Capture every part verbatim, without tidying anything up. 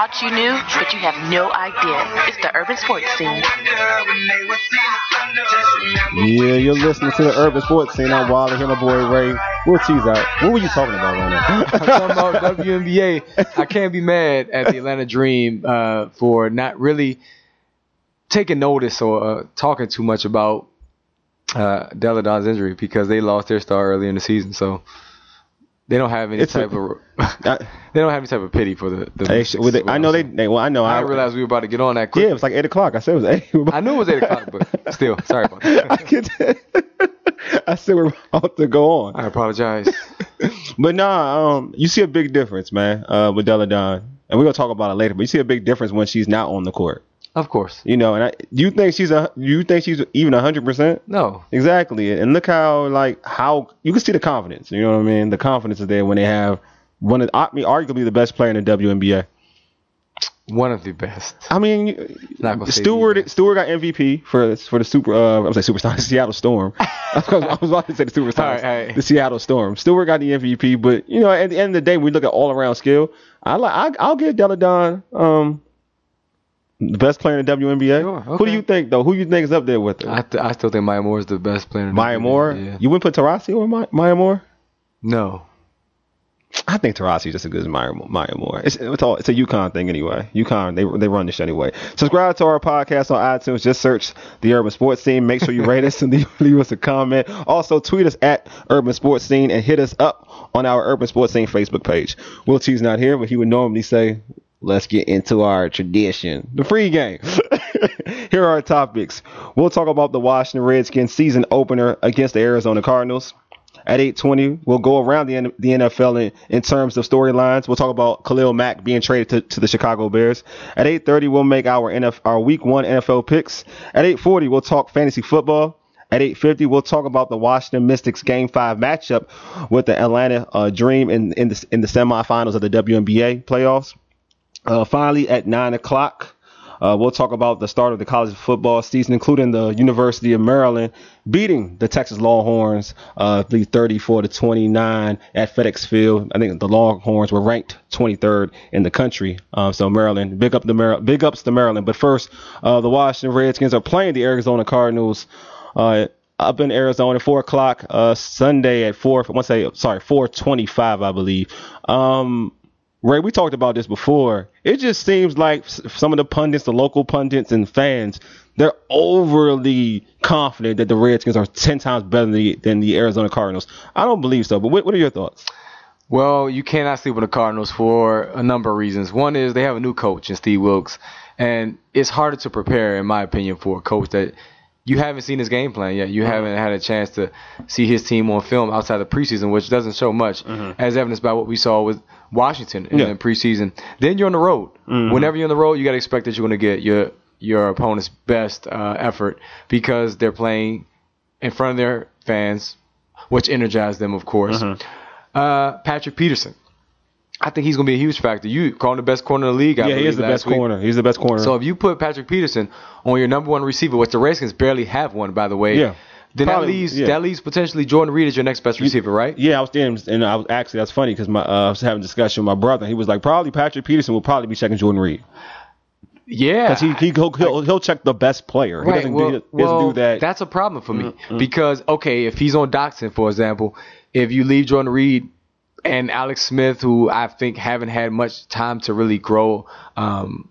thought you knew, but you have no idea. It's the Urban Sports Scene. Yeah, you're listening to the Urban Sports Scene. I'm Wilder, here my boy Ray. We'll tease out. What were you talking about right now? I'm talking about W N B A. I can't be mad at the Atlanta Dream uh, for not really taking notice or uh, talking too much about uh, Delle Donne's injury because they lost their star early in the season. So they don't have any It's type a- of they don't have any type of pity for the. the Hey, Mystics, well, they, is what I I'm know they, saying. they. Well, I know. I I didn't realize we were about to get on that Yeah, quick. it was like eight o'clock. I said it was eight. I knew it was eight o'clock, but still, sorry about that. I, could, I said we're about to go on. I apologize. But nah, um, you see a big difference, man, uh, with Delle Donne, and we're gonna talk about it later. But you see a big difference when she's not on the court. Of course. You know, and I, do you think she's a? Do you think she's even a hundred percent? No. Exactly, and look how like how you can see the confidence. You know what I mean? The confidence is there when they have one of, I mean, arguably the best player in the W N B A. One of the best. I mean, Not gonna say Stewart. the Stewart got M V P for for the super. Uh, I was like superstar, Seattle Storm. I was I was about to say the superstars, All right, all right. the Seattle Storm. Stewart got the M V P, but you know, at the end of the day, we look at all around skill. I like. I, I'll give Delle Donne um the best player in the W N B A. Sure, Who do okay. you think though? Who you think is up there with her? I, th- I still think Maya Moore is the best player. in the Maya W N B A. Moore. Yeah. You wouldn't put Taurasi or Maya, Maya Moore? No. I think Taurasi is just as good as Maya, Maya Moore. It's it's, all, it's a UConn thing anyway. UConn, they they run this shit anyway. Subscribe to our podcast on iTunes. Just search the Urban Sports Scene. Make sure you rate us and leave, leave us a comment. Also, tweet us at Urban Sports Scene and hit us up on our Urban Sports Scene Facebook page. Will T's not here, but he would normally say, let's get into our tradition, the free game. Here are our topics. We'll talk about the Washington Redskins season opener against the Arizona Cardinals. At eight twenty, we'll go around the, N- the N F L in, in terms of storylines. We'll talk about Khalil Mack being traded to, to the Chicago Bears. At eight thirty, we'll make our N F our week one N F L picks. At eight forty, we'll talk fantasy football. At eight fifty, we'll talk about the Washington Mystics Game five matchup with the Atlanta uh, Dream in, in, the, in the semifinals of the W N B A playoffs. Uh, finally, at nine o'clock, uh, we'll talk about the start of the college football season, including the University of Maryland beating the Texas Longhorns, uh, the thirty-four to twenty-nine at FedEx Field. I think the Longhorns were ranked twenty-third in the country. Um, so Maryland, big up the Mar- big ups to Maryland. But first, uh, the Washington Redskins are playing the Arizona Cardinals. Uh, up in Arizona, four o'clock uh, Sunday at four. I want to say sorry, four twenty-five, I believe. Um, Ray, we talked about this before. It just seems like some of the pundits, the local pundits and fans, they're overly confident that the Redskins are ten times better than the, than the Arizona Cardinals. I don't believe so, but what, what are your thoughts? Well, you cannot sleep on the Cardinals for a number of reasons. One is they have a new coach in Steve Wilkes, and it's harder to prepare, in my opinion, for a coach that you haven't seen his game plan yet. You haven't had a chance to see his team on film outside of preseason, which doesn't show much, mm-hmm. as evidenced by what we saw with Washington in yeah. the preseason. Then you're on the road. Mm-hmm. Whenever you're on the road, you got to expect that you're going to get your your opponent's best uh, effort because they're playing in front of their fans, which energized them, of course. Mm-hmm. Uh, Patrick Peterson. I think he's going to be a huge factor. You call him the best corner in the league. I yeah, he is the best week. corner. He's the best corner. So if you put Patrick Peterson on your number one receiver, which the Redskins barely have one, by the way, yeah. then Probably, that leaves yeah. that leaves potentially Jordan Reed as your next best receiver, right? Yeah, I was there, and I was actually that's funny because my uh, I was having a discussion with my brother. He was like, probably Patrick Peterson will probably be checking Jordan Reed. Yeah, because he, he he'll, he'll he'll check the best player. He right. doesn't, well, do, he well, doesn't do that. That's a problem for me mm-hmm. because okay, if he's on Doxson, for example, if you leave Jordan Reed and Alex Smith, who I think haven't had much time to really grow, um,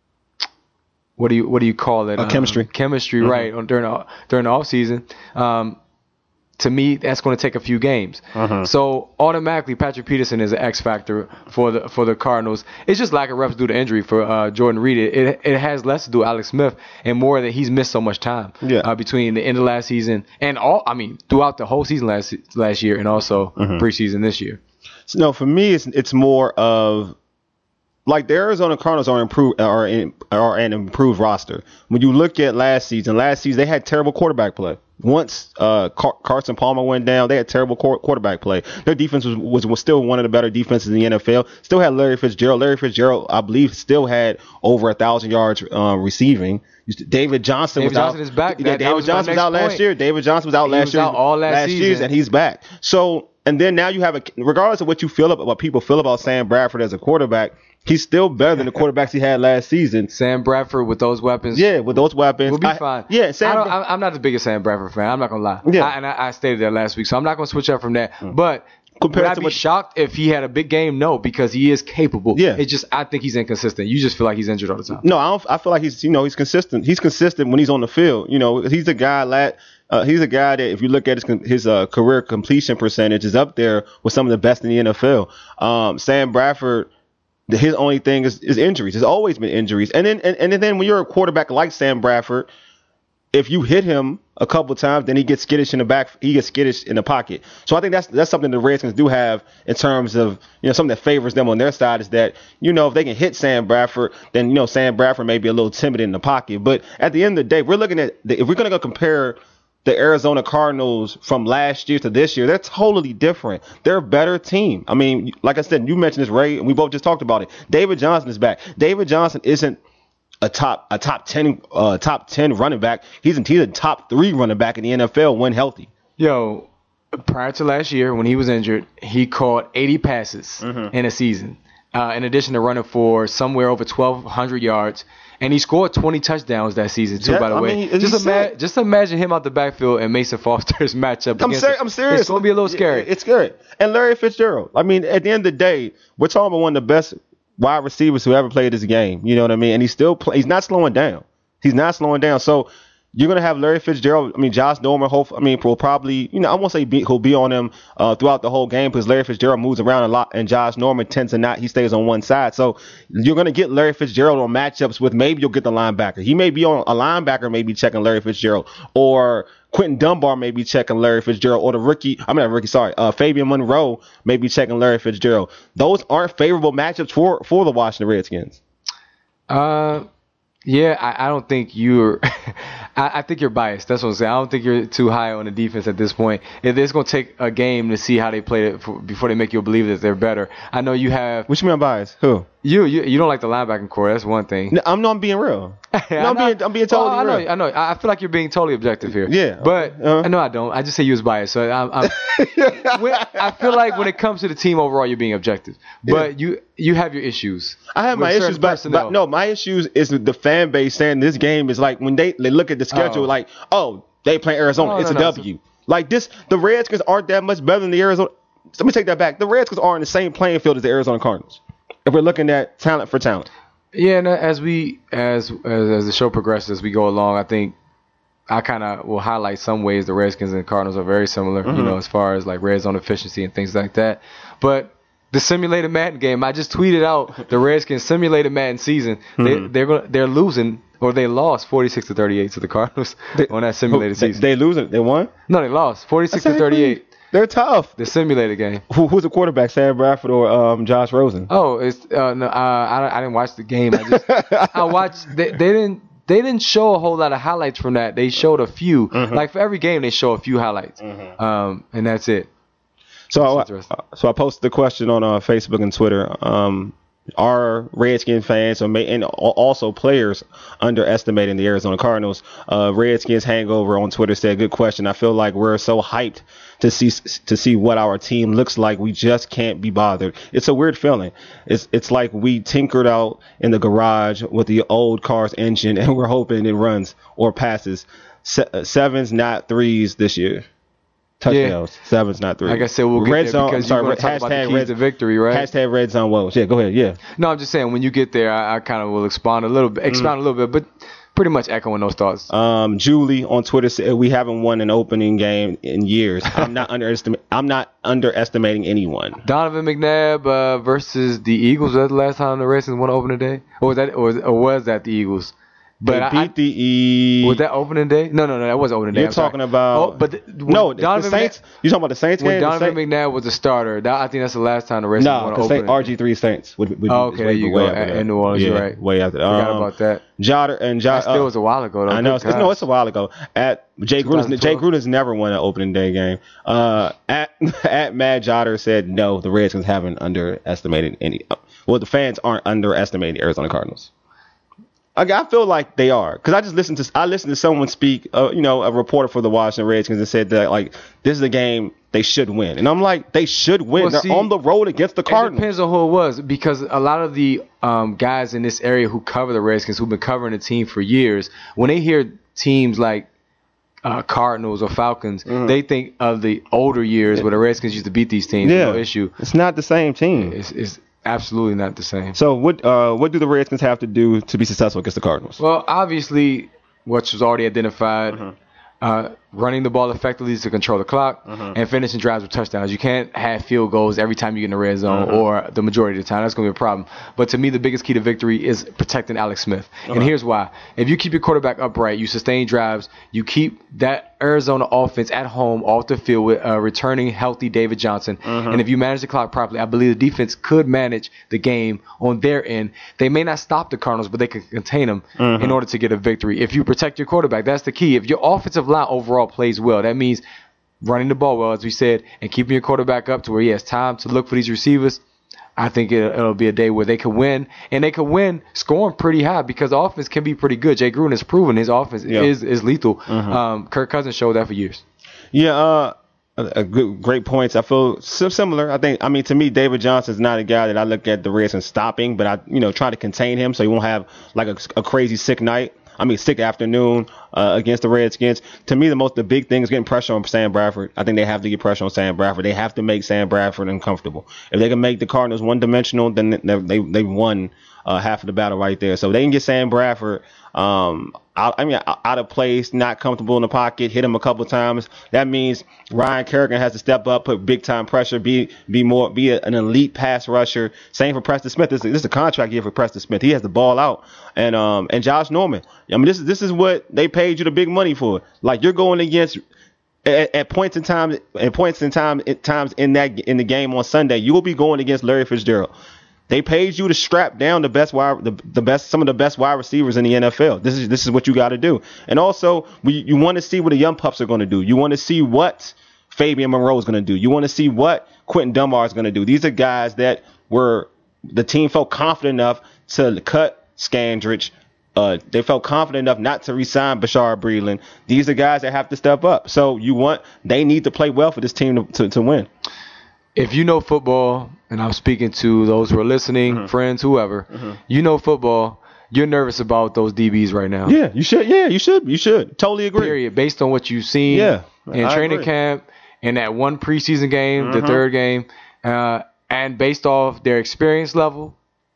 what do you what do you call it? Uh, um, chemistry, chemistry, mm-hmm. right? On during during the off season, um, to me, that's going to take a few games. Uh-huh. So automatically, Patrick Peterson is an X factor for the for the Cardinals. It's just lack of reps due to injury for uh, Jordan Reed. It it has less to do with Alex Smith and more that he's missed so much time yeah. uh, between the end of last season and all. I mean, throughout the whole season last last year and also uh-huh. preseason this year. So, no, for me, it's it's more of like the Arizona Cardinals are improved are in, are an improved roster. When you look at last season, last season they had terrible quarterback play. Once uh, Car- Carson Palmer went down, they had terrible qu- quarterback play. Their defense was, was was still one of the better defenses in the N F L. Still had Larry Fitzgerald. Larry Fitzgerald, I believe, still had over a thousand yards um, receiving. David Johnson David was Johnson out. is back. Yeah, that, David that was Johnson was out point. last year. David Johnson was out he last was year. Out all last, last year, season. and he's back. So and then now you have a, regardless of what you feel about what people feel about Sam Bradford as a quarterback, he's still better than the quarterbacks he had last season. Sam Bradford with those weapons. Yeah, with those weapons. We'll be I, fine. Yeah, Sam. I don't, I'm not the biggest Sam Bradford fan. I'm not going to lie. Yeah. I, and I, I stated that last week, so I'm not going to switch up from that. Mm. But Compared would I to be what, shocked if he had a big game? No, because he is capable. Yeah. It's just I think he's inconsistent. You just feel like he's injured all the time. No, I don't. I feel like he's you know he's consistent. He's consistent when he's on the field. You know, he's a guy that uh, he's a guy that if you look at his his uh, career completion percentage is up there with some of the best in the N F L. Um, Sam Bradford, his only thing is, is injuries. There's always been injuries, and then and, and then when you're a quarterback like Sam Bradford, if you hit him a couple times, then he gets skittish in the back. He gets skittish in the pocket. So I think that's that's something the Redskins do have in terms of you know something that favors them on their side is that you know if they can hit Sam Bradford, then you know Sam Bradford may be a little timid in the pocket. But at the end of the day, we're looking at the, if we're going to go compare the Arizona Cardinals from last year to this year, they're totally different. They're a better team. I mean, like I said, you mentioned this, Ray, and we both just talked about it. David Johnson is back. David Johnson isn't a top a top ten uh, top ten running back. He's a, he's a top three running back in the N F L when healthy. Yo, prior to last year when he was injured, he caught eighty passes mm-hmm. in a season. Uh, in addition to running for somewhere over twelve hundred yards, and he scored twenty touchdowns that season too. Yeah, by the I way, mean, just, ima- just imagine him out the backfield and Mason Foster's matchup. I'm, ser- I'm serious. It's going to be a little scary. It's scary. And Larry Fitzgerald. I mean, at the end of the day, we're talking about one of the best wide receivers who ever played this game. You know what I mean? And he's still play, he's not slowing down. He's not slowing down. So you're gonna have Larry Fitzgerald. I mean, Josh Norman. Hope I mean, will probably you know I won't say be, he'll be on him uh, throughout the whole game because Larry Fitzgerald moves around a lot, and Josh Norman tends to not. He stays on one side. So you're gonna get Larry Fitzgerald on matchups with maybe you'll get the linebacker. He may be on a linebacker, maybe checking Larry Fitzgerald, or Quentin Dunbar may be checking Larry Fitzgerald, or the rookie. I'm not rookie. Sorry, uh, Fabian Monroe may be checking Larry Fitzgerald. Those aren't favorable matchups for for the Washington Redskins. Uh. Yeah, I, I don't think you're I, I think you're biased. That's what I'm saying. I don't think you're too high on the defense at this point. It, it's going to take a game to see how they play it for, before they make you believe that they're better. I know you have. What you mean biased? Who? You, you you don't like the linebacking core. That's one thing. No, I'm not being real. no, I'm being I'm being totally well, I know, real. I know. I feel like you're being totally objective here. Yeah. But uh-huh. no, I don't. I just say you was biased. So I'm, I'm when, I feel like when it comes to the team overall, you're being objective. But yeah. you you have your issues. I have my issues, but, but no, my issues is the fan base saying this game is like when they, they look at the schedule, oh. like, oh, they play Arizona, oh, it's no, a no, W. So, like this, the Redskins aren't that much better than the Arizona. Let me take that back. The Redskins are on the same playing field as the Arizona Cardinals. If we're looking at talent for talent. Yeah, and as we as as, as the show progresses, as we go along, I think I kind of will highlight some ways the Redskins and Cardinals are very similar, mm-hmm. you know, as far as like red zone efficiency and things like that. But the simulated Madden game, I just tweeted out the Redskins simulated Madden season. Mm-hmm. They, they're gonna, they're losing or they lost forty-six to thirty-eight to the Cardinals they, on that simulated they, season. They losing? They won? No, they lost forty-six to thirty-eight. They're tough. The simulated game. Who, who's the quarterback, Sam Bradford or um, Josh Rosen? Oh, it's uh, no, uh, I, I didn't watch the game. I just I watched. They, they didn't they didn't show a whole lot of highlights from that. They showed a few. Mm-hmm. Like for every game, they show a few highlights, mm-hmm. um, and that's it. So I, so I posted the question on uh, Facebook and Twitter. Um, Are Redskin fans or may, and also players underestimating the Arizona Cardinals? Uh, Redskins Hangover on Twitter said, "Good question. I feel like we're so hyped to see to see what our team looks like. We just can't be bothered. It's a weird feeling. It's it's like we tinkered out in the garage with the old car's engine, and we're hoping it runs or passes. Se- sevens, not threes this year." Touchdowns, yeah. Sevens, not three. Like I said, we'll get red there zone, because sorry, you're going to talk about the keys red, to victory, right? Hashtag red zone woes. Yeah, go ahead. Yeah. No, I'm just saying when you get there, I, I kind of will expound a little bit, expound mm. a little bit, but pretty much echoing those thoughts. Um, Julie on Twitter said we haven't won an opening game in years. I'm not underestimating. I'm not underestimating anyone. Donovan McNabb uh, versus the Eagles. Was that the last time the Redskins won opening day, or was that, or was, or was that the Eagles? But they beat I, the E. Was that opening day? No, no, no, that wasn't opening day. You're I'm talking sorry. about. Oh, but the, no, Donovan the Saints. McNabb, you talking about the Saints when game? Donovan McNabb was a starter. That, I think that's the last time the Redskins no, won an opening. No, R G three Saints. Would, would, oh, okay, there you go. In New Orleans, yeah, you're right. Way after. Forgot um, about that. Jotter and Jotter. That still uh, was a while ago, though. I know. It's, no, it's a while ago. At Jay Gruden's, Jay Gruden's never won an opening day game. Uh, at at Mad Jotter said no, the Redskins haven't underestimated any. Well, the fans aren't underestimating the Arizona Cardinals. I, I feel like they are, because I just listened to I listened to someone speak, uh, you know, a reporter for the Washington Redskins, and said that like this is a game they should win, and I'm like, they should win. Well, They're see, on the road against the Cardinals. It depends on who it was, because a lot of the um, guys in this area who cover the Redskins, who've been covering the team for years, when they hear teams like uh, Cardinals or Falcons, mm-hmm. they think of the older years yeah. where the Redskins used to beat these teams. Yeah, no issue. It's not the same team. It's, it's absolutely not the same. So what uh, what do the Redskins have to do to be successful against the Cardinals? Well, obviously, what was already identified, mm-hmm. uh, running the ball effectively to control the clock, mm-hmm. and finishing drives with touchdowns. You can't have field goals every time you get in the red zone mm-hmm. or the majority of the time. That's going to be a problem. But to me, the biggest key to victory is protecting Alex Smith. Uh-huh. And here's why. If you keep your quarterback upright, you sustain drives, you keep that Arizona offense at home off the field with uh, returning healthy David Johnson. Uh-huh. And if you manage the clock properly, I believe the defense could manage the game on their end. They may not stop the Cardinals, but they can contain them uh-huh. in order to get a victory. If you protect your quarterback, that's the key. If your offensive line overall plays well, that means running the ball well, as we said, and keeping your quarterback up to where he has time to look for these receivers. I think it, it'll be a day where they can win, and they can win scoring pretty high, because the offense can be pretty good. Jay Gruden has proven his offense yeah. is is lethal. Mm-hmm. Um, Kirk Cousins showed that for years. Yeah, uh, a, a good, great points. I feel similar. I think, I mean, to me, David Johnson is not a guy that I look at the Redskins stopping, but I, you know, try to contain him so he won't have like a, a crazy sick night. I mean, sick afternoon uh, against the Redskins. To me, the most the big thing is getting pressure on Sam Bradford. I think they have to get pressure on Sam Bradford. They have to make Sam Bradford uncomfortable. If they can make the Cardinals one-dimensional, then they they, they won uh, half of the battle right there. So if they can get Sam Bradford um, out, I mean, out of place, not comfortable in the pocket, hit him a couple times. That means Ryan Kerrigan has to step up, put big time pressure, be be more, be a, an elite pass rusher. Same for Preston Smith. This is, this is a contract year for Preston Smith. He has the ball out, and um and Josh Norman. I mean, this is this is what they paid you the big money for. Like, you're going against. At, at points in time, at points in time, at times in that in the game on Sunday, you will be going against Larry Fitzgerald. They paid you to strap down the best wide, the, the best, some of the best wide receivers in the N F L. This is this is what you got to do. And also, we, you want to see what the young pups are going to do. You want to see what Fabian Monroe is going to do. You want to see what Quentin Dunbar is going to do. These are guys that were the team felt confident enough to cut Scandrich. Uh, they felt confident enough not to re-sign Bashar Breeland. These are guys that have to step up. So you want they need to play well for this team to, to, to win. If you know football, and I'm speaking to those who are listening, mm-hmm. friends, whoever, mm-hmm. you know football, you're nervous about those D Bs right now. Yeah, you should. Yeah, you should. You should. Totally agree. Period. Based on what you've seen yeah, in I training agree. camp, in that one preseason game, mm-hmm. the third game, uh, and based off their experience level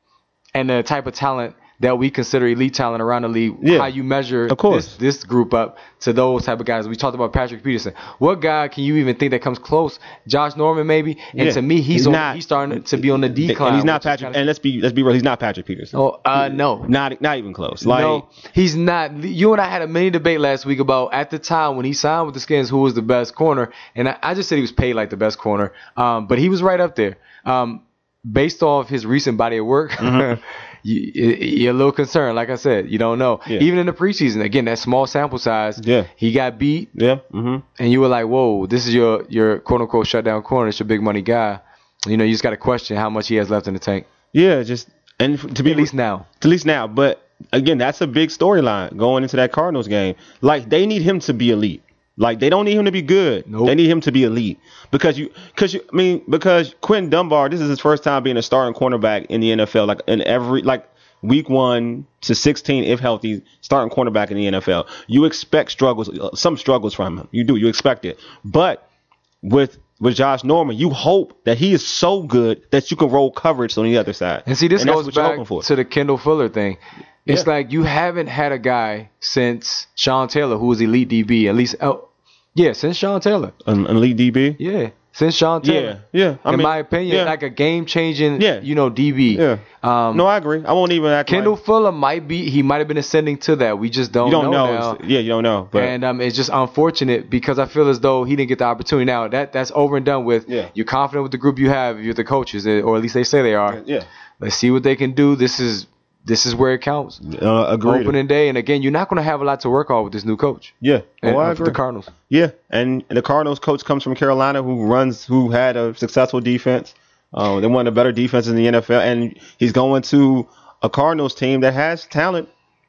and the type of talent that we consider elite talent around the league, yeah, how you measure of course. This, this group up to those type of guys. We talked about Patrick Peterson. What guy can you even think that comes close? Josh Norman, maybe. And yeah. to me, he's, he's on, not. He's starting to be on the decline. And he's not Patrick. Kinda, and let's be let's be real. He's not Patrick Peterson. Oh, uh, no, not not even close. Like, no, he's not. You and I had a mini debate last week about at the time when he signed with the Skins, who was the best corner, and I, I just said he was paid like the best corner. Um, but he was right up there. Um, based off his recent body of work. Mm-hmm. You, you're a little concerned. Like I said, you don't know. Yeah. Even in the preseason, again, that small sample size, yeah. he got beat. Yeah. Mm-hmm. And you were like, whoa, this is your, your quote-unquote shutdown corner. It's your big money guy. You know, you just got to question how much he has left in the tank. Yeah, just and to be at least now. At least now. But, again, that's a big storyline going into that Cardinals game. Like, they need him to be elite. Like, they don't need him to be good. Nope. They need him to be elite. Because you, because you, I mean, because Quentin Dunbar, this is his first time being a starting cornerback in the N F L. Like, in every, like, week one to sixteen, if healthy, starting cornerback in the N F L. You expect struggles, some struggles from him. You do. You expect it. But with with Josh Norman, you hope that he is so good that you can roll coverage on the other side. And see, this and goes back to the Kendall Fuller thing. It's yeah. like you haven't had a guy since Sean Taylor who was elite D B, at least. Oh, yeah, since Sean Taylor. An elite D B? Yeah. Since Sean Taylor. Yeah, yeah. I in mean, my opinion, yeah. like a game-changing, yeah. you know, D B. Yeah. Um, no, I agree. I won't even act Kendall like... Fuller might be, he might have been ascending to that. We just don't, you don't know, know now. Yeah, you don't know. But... And um, it's just unfortunate because I feel as though he didn't get the opportunity. Now, that that's over and done with. Yeah. You're confident with the group you have. You're the coaches, or at least they say they are. Yeah. Let's see what they can do. This is This is where it counts. Uh, agreed. Opening day, and again, you're not going to have a lot to work on with this new coach. Yeah, and, oh, I uh, agree. For the Cardinals. Yeah, and the Cardinals coach comes from Carolina, who runs, who had a successful defense. Uh, they're one of the better defenses in the N F L, and he's going to a Cardinals team that has talent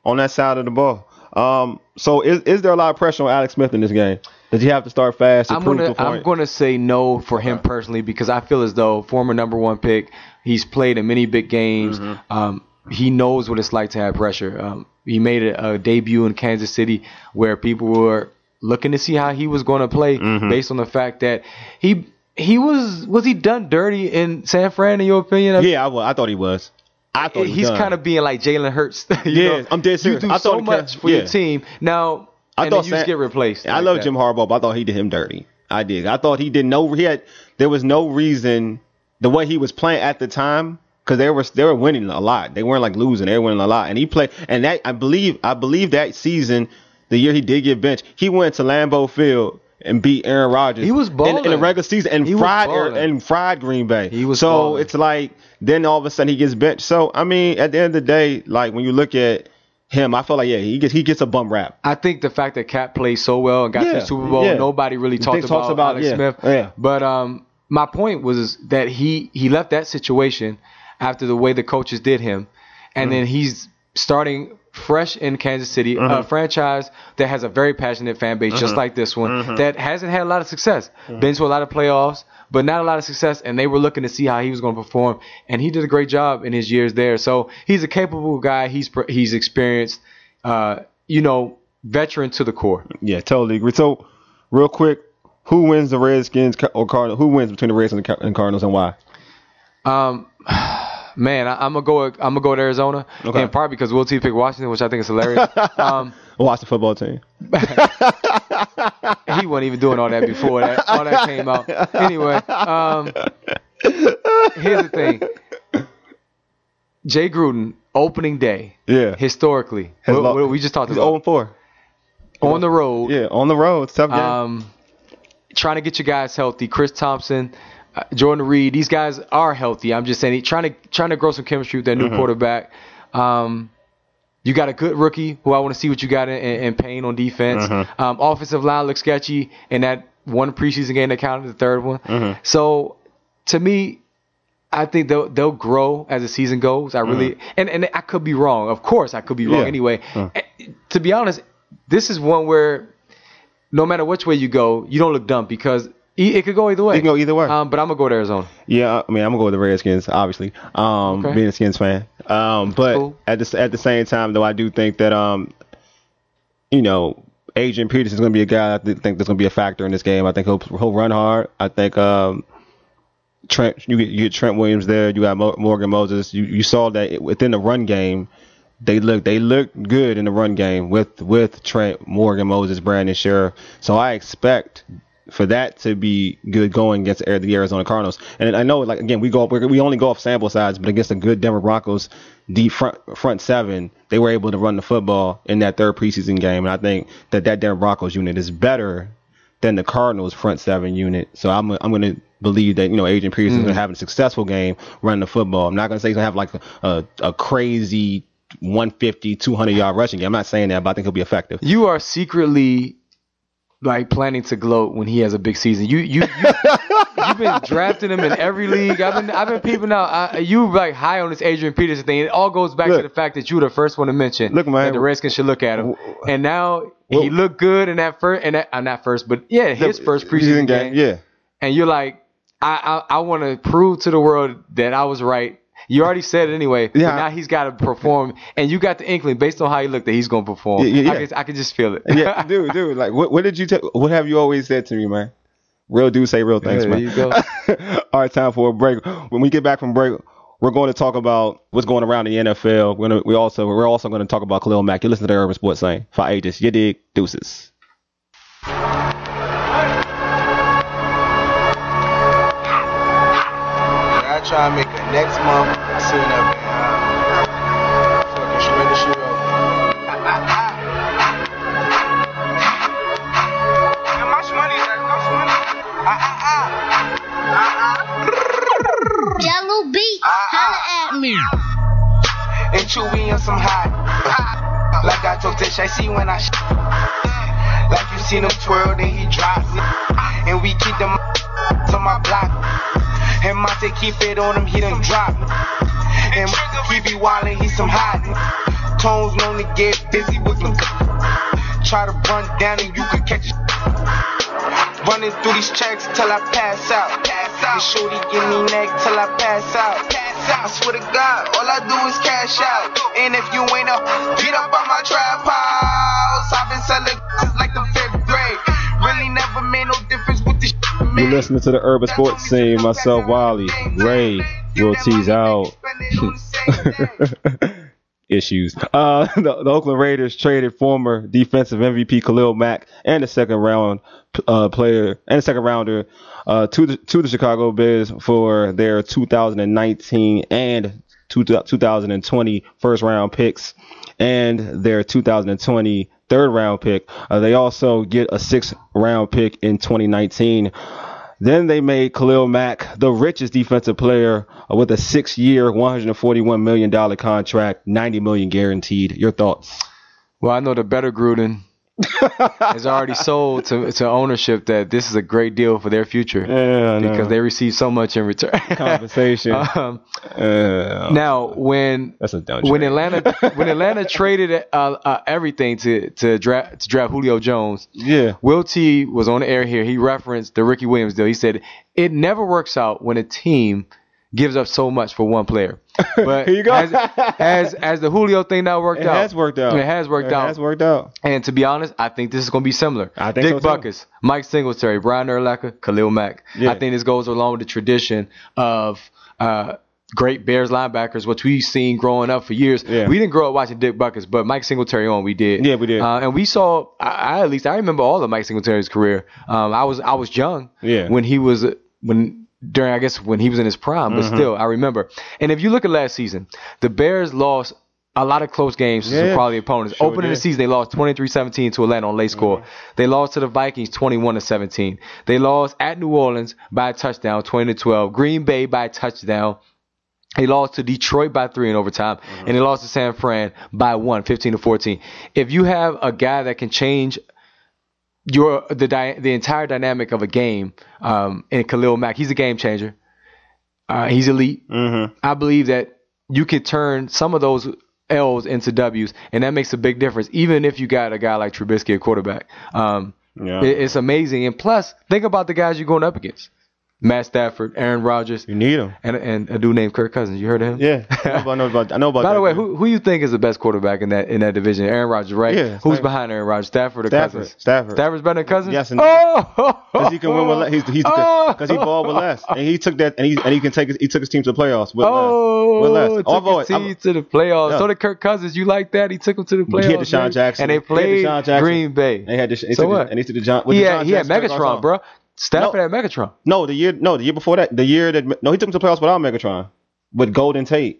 on that side of the ball. Um, so is is there a lot of pressure on Alex Smith in this game? Does he have to start fast to I'm prove gonna, the point? I'm going to say no for him personally because I feel as though former number one pick, he's played in many big games. Mm-hmm. Um, he knows what it's like to have pressure. Um, he made a, a debut in Kansas City where people were looking to see how he was going to play mm-hmm. based on the fact that he he was was he done dirty in San Fran in your opinion? Yeah, I, was, I thought he was. I thought he he's was kind of being like Jalen Hurts. You yeah, know? I'm dead serious. You do I so much kept, for yeah. your team now. I and thought then you Sam, just get replaced. I like love that. Jim Harbaugh, but I thought he did him dirty. I did. I thought he did no. He had. There was no reason the way he was playing at the time because they were they were winning a lot. They weren't like losing. They were winning a lot, and he played. And that I believe I believe that season, the year he did get benched, he went to Lambeau Field and beat Aaron Rodgers. He was balling in, in the regular season and he fried and fried Green Bay. He was so balling. It's like then all of a sudden he gets benched. So I mean, at the end of the day, like when you look at him, I feel like yeah, he gets he gets a bum rap. I think the fact that Cap played so well and got yeah, to the Super Bowl, yeah. nobody really talked about, talks about Alex yeah, Smith. Yeah. But um, my point was that he he left that situation after the way the coaches did him, and mm-hmm. then he's starting fresh in Kansas City, mm-hmm. a franchise that has a very passionate fan base, mm-hmm. just like this one, mm-hmm. that hasn't had a lot of success. Mm-hmm. Been to a lot of playoffs, but not a lot of success, and they were looking to see how he was going to perform, and he did a great job in his years there. So he's a capable guy. He's he's experienced, uh, you know, veteran to the core. Yeah, totally agree. So, real quick, who wins the Redskins or Cardinals? Who wins between the Redskins and Cardinals, and why? Um. Man, I, I'm gonna go. I'm gonna go to Arizona, okay. in part because Will T picked Washington, which I think is hilarious. Um, Watch the football team. He wasn't even doing all that before that. All that came out. Anyway, um, here's the thing: Jay Gruden, opening day. Yeah. Historically, Has what, lo- what we just talked he's about. oh and four On the road. Yeah, on the road. It's a tough game. Um, trying to get your guys healthy. Chris Thompson. Uh, Jordan Reed, these guys are healthy. I'm just saying, he, trying to trying to grow some chemistry with their new mm-hmm. quarterback. Um, you got a good rookie who I want to see what you got in, in Payne on defense. Mm-hmm. Um, offensive line looks sketchy in that one preseason game that counted, the third one. Mm-hmm. So to me, I think they'll they'll grow as the season goes. I really mm-hmm. and and I could be wrong. Of course, I could be wrong. Yeah. Anyway, mm-hmm. to be honest, this is one where no matter which way you go, you don't look dumb because. It could go either way. It can go either way. Um, but I'm going to go to Arizona. Yeah, I mean, I'm going to go with the Redskins, obviously, um, okay. being a Skins fan. Um, but cool. at the at the same time, though, I do think that, um, you know, Adrian Peterson is going to be a guy I think that's going to be a factor in this game. I think he'll, he'll run hard. I think um, Trent, you get, you get Trent Williams there. You got Mo- Morgan Moses. You, you saw that within the run game, they look they looked good in the run game with, with Trent, Morgan Moses, Brandon Sheriff. So I expect for that to be good going against the Arizona Cardinals. And I know, like, again, we go we only go off sample size, but against a good Denver Broncos deep front front seven, they were able to run the football in that third preseason game. And I think that that Denver Broncos unit is better than the Cardinals front seven unit. So I'm I'm going to believe that, you know, Adrian Peterson is mm-hmm. going to have a successful game running the football. I'm not going to say he's going to have like a, a, a crazy one fifty, two hundred yard rushing game. I'm not saying that, but I think he'll be effective. You are secretly like planning to gloat when he has a big season. You you, you you've been drafting him in every league. I've been I've been peeping out. I, you like high on this Adrian Peterson thing. It all goes back look, to the fact that you were the first one to mention look, man, that the Redskins should look at him. And now well, he looked good in that first and that uh, not first, but yeah, his first preseason game. Yeah. And you're like, I I, I want to prove to the world that I was right. You already said it anyway. Yeah. But now he's got to perform, and you got the inkling based on how he looked that he's going to perform. Yeah, yeah, yeah. I, can, I can just feel it. Yeah, dude, dude. Like, what, what did you? T- what have you always said to me, man? Real dudes say real things, yeah, man. There you go. All right, time for a break. When we get back from break, we're going to talk about what's going around in the N F L. We're gonna, we also we're also going to talk about Khalil Mack. You listen to the Urban Sports Scene. For ages, you dig? Deuces. Try and make it next month. I seen that man. Fucking shred the shit up. How much money is that? How much money? Yellow beat, holla at me. And Chewy on some hot. Like I told Tish, I see when I sh- like you seen him twirl, then he drops it. And we keep them on my block. And Monte keep it on him, he done drop. And he be wildin', he some hot. Tones known to get busy with some. Try to run down and you could catch a. Running through these checks till I pass out. Pass out. Shorty give me neck till I pass out. Pass out. I swear to God, all I do is cash out. And if you ain't up, get up on my trap house. I've been selling since like the fifth grade. Really never made no difference with this. You're listening to the Urban Sports Scene. Myself, Wally, Ray, Will T's out. Issues. Uh, the, the Oakland Raiders traded former defensive M V P Khalil Mack and the second round uh, player and the second rounder uh, to the to the Chicago Bears for their two thousand nineteen and two thousand twenty first round picks and their two thousand twenty third round pick. Uh, they also get a sixth round pick in twenty nineteen. Then they made Khalil Mack the richest defensive player with a six-year, one hundred forty-one million dollars contract, ninety million dollars guaranteed. Your thoughts? Well, I know the better Gruden has already sold to, to ownership that this is a great deal for their future. Yeah, because they receive so much in return. Compensation. um, uh, now, when that's a dumb when trade. Atlanta when Atlanta traded uh, uh, everything to to draft to draft Julio Jones, yeah, Will T was on the air here. He referenced the Ricky Williams deal. He said it never works out when a team gives up so much for one player. But Here you go. as, as as the Julio thing now worked it out, has worked out. It has worked it out. It has worked out. And to be honest, I think this is going to be similar. I think Dick so too. Butkus, Mike Singletary, Brian Urlacher, Khalil Mack. Yeah. I think this goes along with the tradition of uh, great Bears linebackers, which we've seen growing up for years. Yeah. We didn't grow up watching Dick Butkus, but Mike Singletary on we did. Yeah, we did. Uh, and we saw. I, I at least I remember all of Mike Singletary's career. Um, I was I was young. Yeah. When he was when. During, I guess, when he was in his prime, but Mm-hmm. still, I remember. And if you look at last season, the Bears lost a lot of close games to some Yeah. quality opponents. Sure Opening did. the season, they lost twenty-three seventeen to Atlanta on late score. They lost to the Vikings twenty-one to seventeen. They lost at New Orleans by a touchdown, twenty to twelve. Green Bay by a touchdown. They lost to Detroit by three in overtime, Mm-hmm. and they lost to San Fran by one, fifteen to fourteen. If you have a guy that can change your the di- the entire dynamic of a game, um, in Khalil Mack, he's a game changer. Uh, he's elite. Mm-hmm. I believe that you can turn some of those L's into W's, and that makes a big difference, even if you got a guy like Trubisky at quarterback. Um, Yeah. it- it's amazing. And plus, think about the guys you're going up against. Matt Stafford, Aaron Rodgers, You need them. and, and a dude named Kirk Cousins. You heard of him? Yeah. I know about. I know about. By that the way, dude. who who you think is the best quarterback in that in that division? Aaron Rodgers, right? Yeah, Who's Stafford. behind Aaron Rodgers? Stafford or Stafford. Cousins? Stafford. Stafford's better than Cousins? Yes, indeed. Oh! Because he can win with less. He's he's Oh! because he balled with less, and he took that, and he and he can take his, he took his team to the playoffs with Oh, less. With less. took Although his I'm- team to the playoffs. Yeah. So did Kirk Cousins. You like that? He took him to the playoffs. He had Deshaun man. Jackson. And they He had played Deshaun Jackson. Green Bay. And he had Desha- he So took what? The, and he took the John. with He Deshaun had, he had Jackson Megatron, also. bro. Stafford No. had Megatron. No, the year no the year before that, the year that no he took him to the playoffs without Megatron with Golden Tate.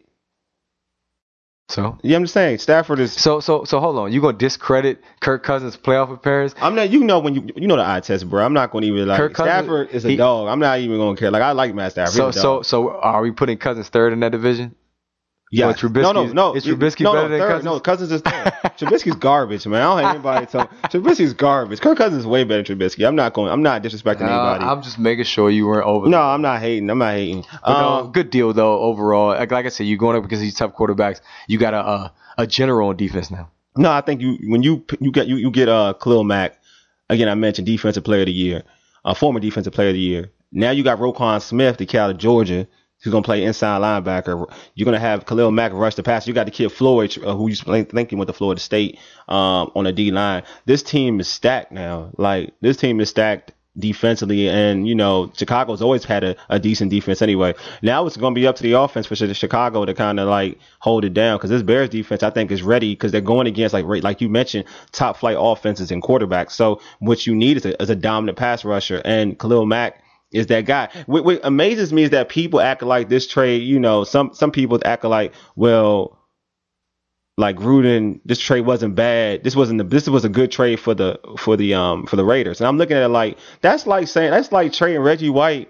So, Yeah, I'm just saying Stafford is. so, so, so, hold on. You gonna discredit Kirk Cousins' playoff appearance? I'm not. You know when you you know the eye test, bro. I'm not going to even like Kirk Cousins- Stafford is a he- dog. I'm not even going to care. Like I like Matt Stafford. So, He's a so, dog. so, are we putting Cousins third in that division? Yeah. Well, Trubisky- no, no, no. is Trubisky no, no, better than third, Cousins? No, Cousins is third. Trubisky's garbage, man. I don't have anybody tell Trubisky's garbage. Kirk Cousins is way better than Trubisky. I'm not going. I'm not disrespecting Uh, anybody. I'm just making sure you weren't over. no, I'm not hating. I'm not hating. But no, Um, good deal though overall. Like, like I said, you're going up because these tough quarterbacks. You got a a, a general on defense now. No, I think you when you you get you, you get uh Khalil Mack again. I mentioned defensive player of the year, uh, former defensive player of the year. Now you got Roquan Smith, the kid out of Georgia, who's gonna play inside linebacker. You're gonna have Khalil Mack rush the pass. You got the kid Floyd, uh, who you thinking with the Florida State um, on the D line. This team is stacked now. Like this team is stacked defensively, and you know Chicago's always had a, a decent defense anyway. Now it's going to be up to the offense for Chicago to kind of like hold it down, because this Bears defense I think is ready, because they're going against like like you mentioned top flight offenses and quarterbacks. So what you need is a, is a dominant pass rusher, and Khalil Mack is that guy. What, what amazes me is that people act like this trade, you know, some some people act like, well, like Gruden, this trade wasn't bad. This wasn't the, this was a good trade for the for the um for the Raiders. And I'm looking at it like that's like saying that's like trading Reggie White,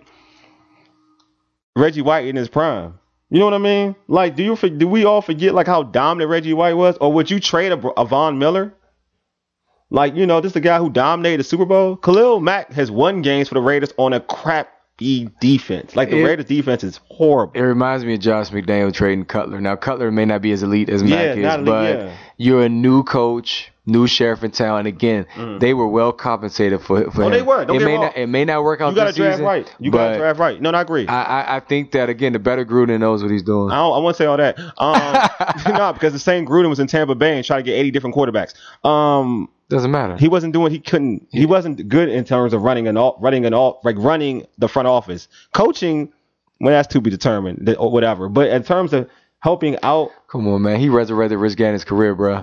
Reggie White in his prime. You know what I mean? Like, do you do we all forget like how dominant Reggie White was, or would you trade a, a Von Miller? Like, you know, this is the guy who dominated the Super Bowl. Khalil Mack has won games for the Raiders on a crap E defense. Like the It- Raiders defense is horrible. It reminds me of Josh McDaniel trading Cutler. Now Cutler may not be as elite as Yeah, Mac is, not elite, but yeah. you're a new coach, new sheriff in town, and again, they were well compensated for. for Oh, him. they were. Don't it get may me wrong. not. It may not work out You got to this draft season, right. You but got to draft right. No, no, I agree. I, I, I think that again, the better Gruden knows what he's doing. I don't. I won't say all that. Um, no, because the same Gruden was in Tampa Bay and tried to get eighty different quarterbacks. Um, Doesn't matter. he wasn't doing. He couldn't. He wasn't good in terms of running an all, running an all, like running the front office. Coaching, well, that's to be determined, that- or whatever. But in terms of helping out, Come on, man. He resurrected Rich Gannon's career, bro.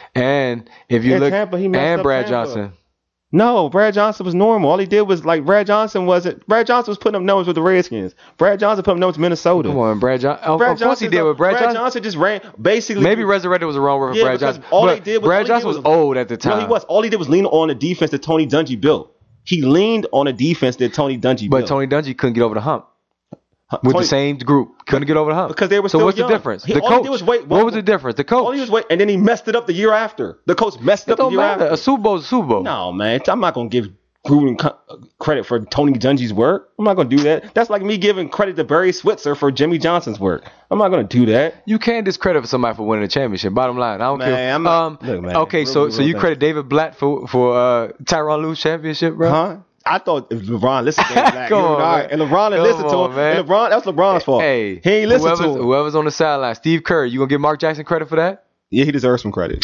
And if you In look, Tampa, he messed and up Brad Tampa. Johnson. no, Brad Johnson was normal. All he did was like Brad Johnson wasn't. Brad Johnson was putting up numbers with the Redskins. Brad Johnson put up numbers with Minnesota. Come on, Brad Johnson. Of, Brad of course he Johnson's did, a- but Brad, Brad Johnson. Johnson just ran basically. Maybe resurrected was the wrong word for Yeah, Brad because Johnson. all but they did was- all Brad he Johnson did was, was- old at the time. No, he was. All he did was lean on the defense that Tony Dungy built. He leaned on a defense that Tony Dungy But built. Tony Dungy couldn't get over the hump with Tony- the same group. Couldn't get over the hump Because they were So still what's young. the difference? He- the all he coach. did was wait- what was the difference? The coach. All he was wait, and then he messed it up the year after. The coach messed It up the don't year matter. after. A Super Bowl is a Super Bowl. No, man, I'm not gonna give Gruden co- credit for Tony Dungy's work. I'm not gonna do that. That's like me giving credit to Barry Switzer for Jimmy Johnson's work. I'm not gonna do that. You can't discredit somebody for winning a championship. Bottom line, I don't Man, care. I'm not- um, look, man, okay, real- so real so you thing. credit David Blatt for for uh, Tyronn Lue's championship, bro? Huh? I thought if LeBron listened to David Black, Come you on, know, all right. man. And LeBron didn't Come listen to on, him. man. And LeBron, that's LeBron's fault. Hey, he ain't listen whoever's, to him. whoever's on the sideline, Steve Kerr, you gonna give Mark Jackson credit for that? Yeah, he deserves some credit.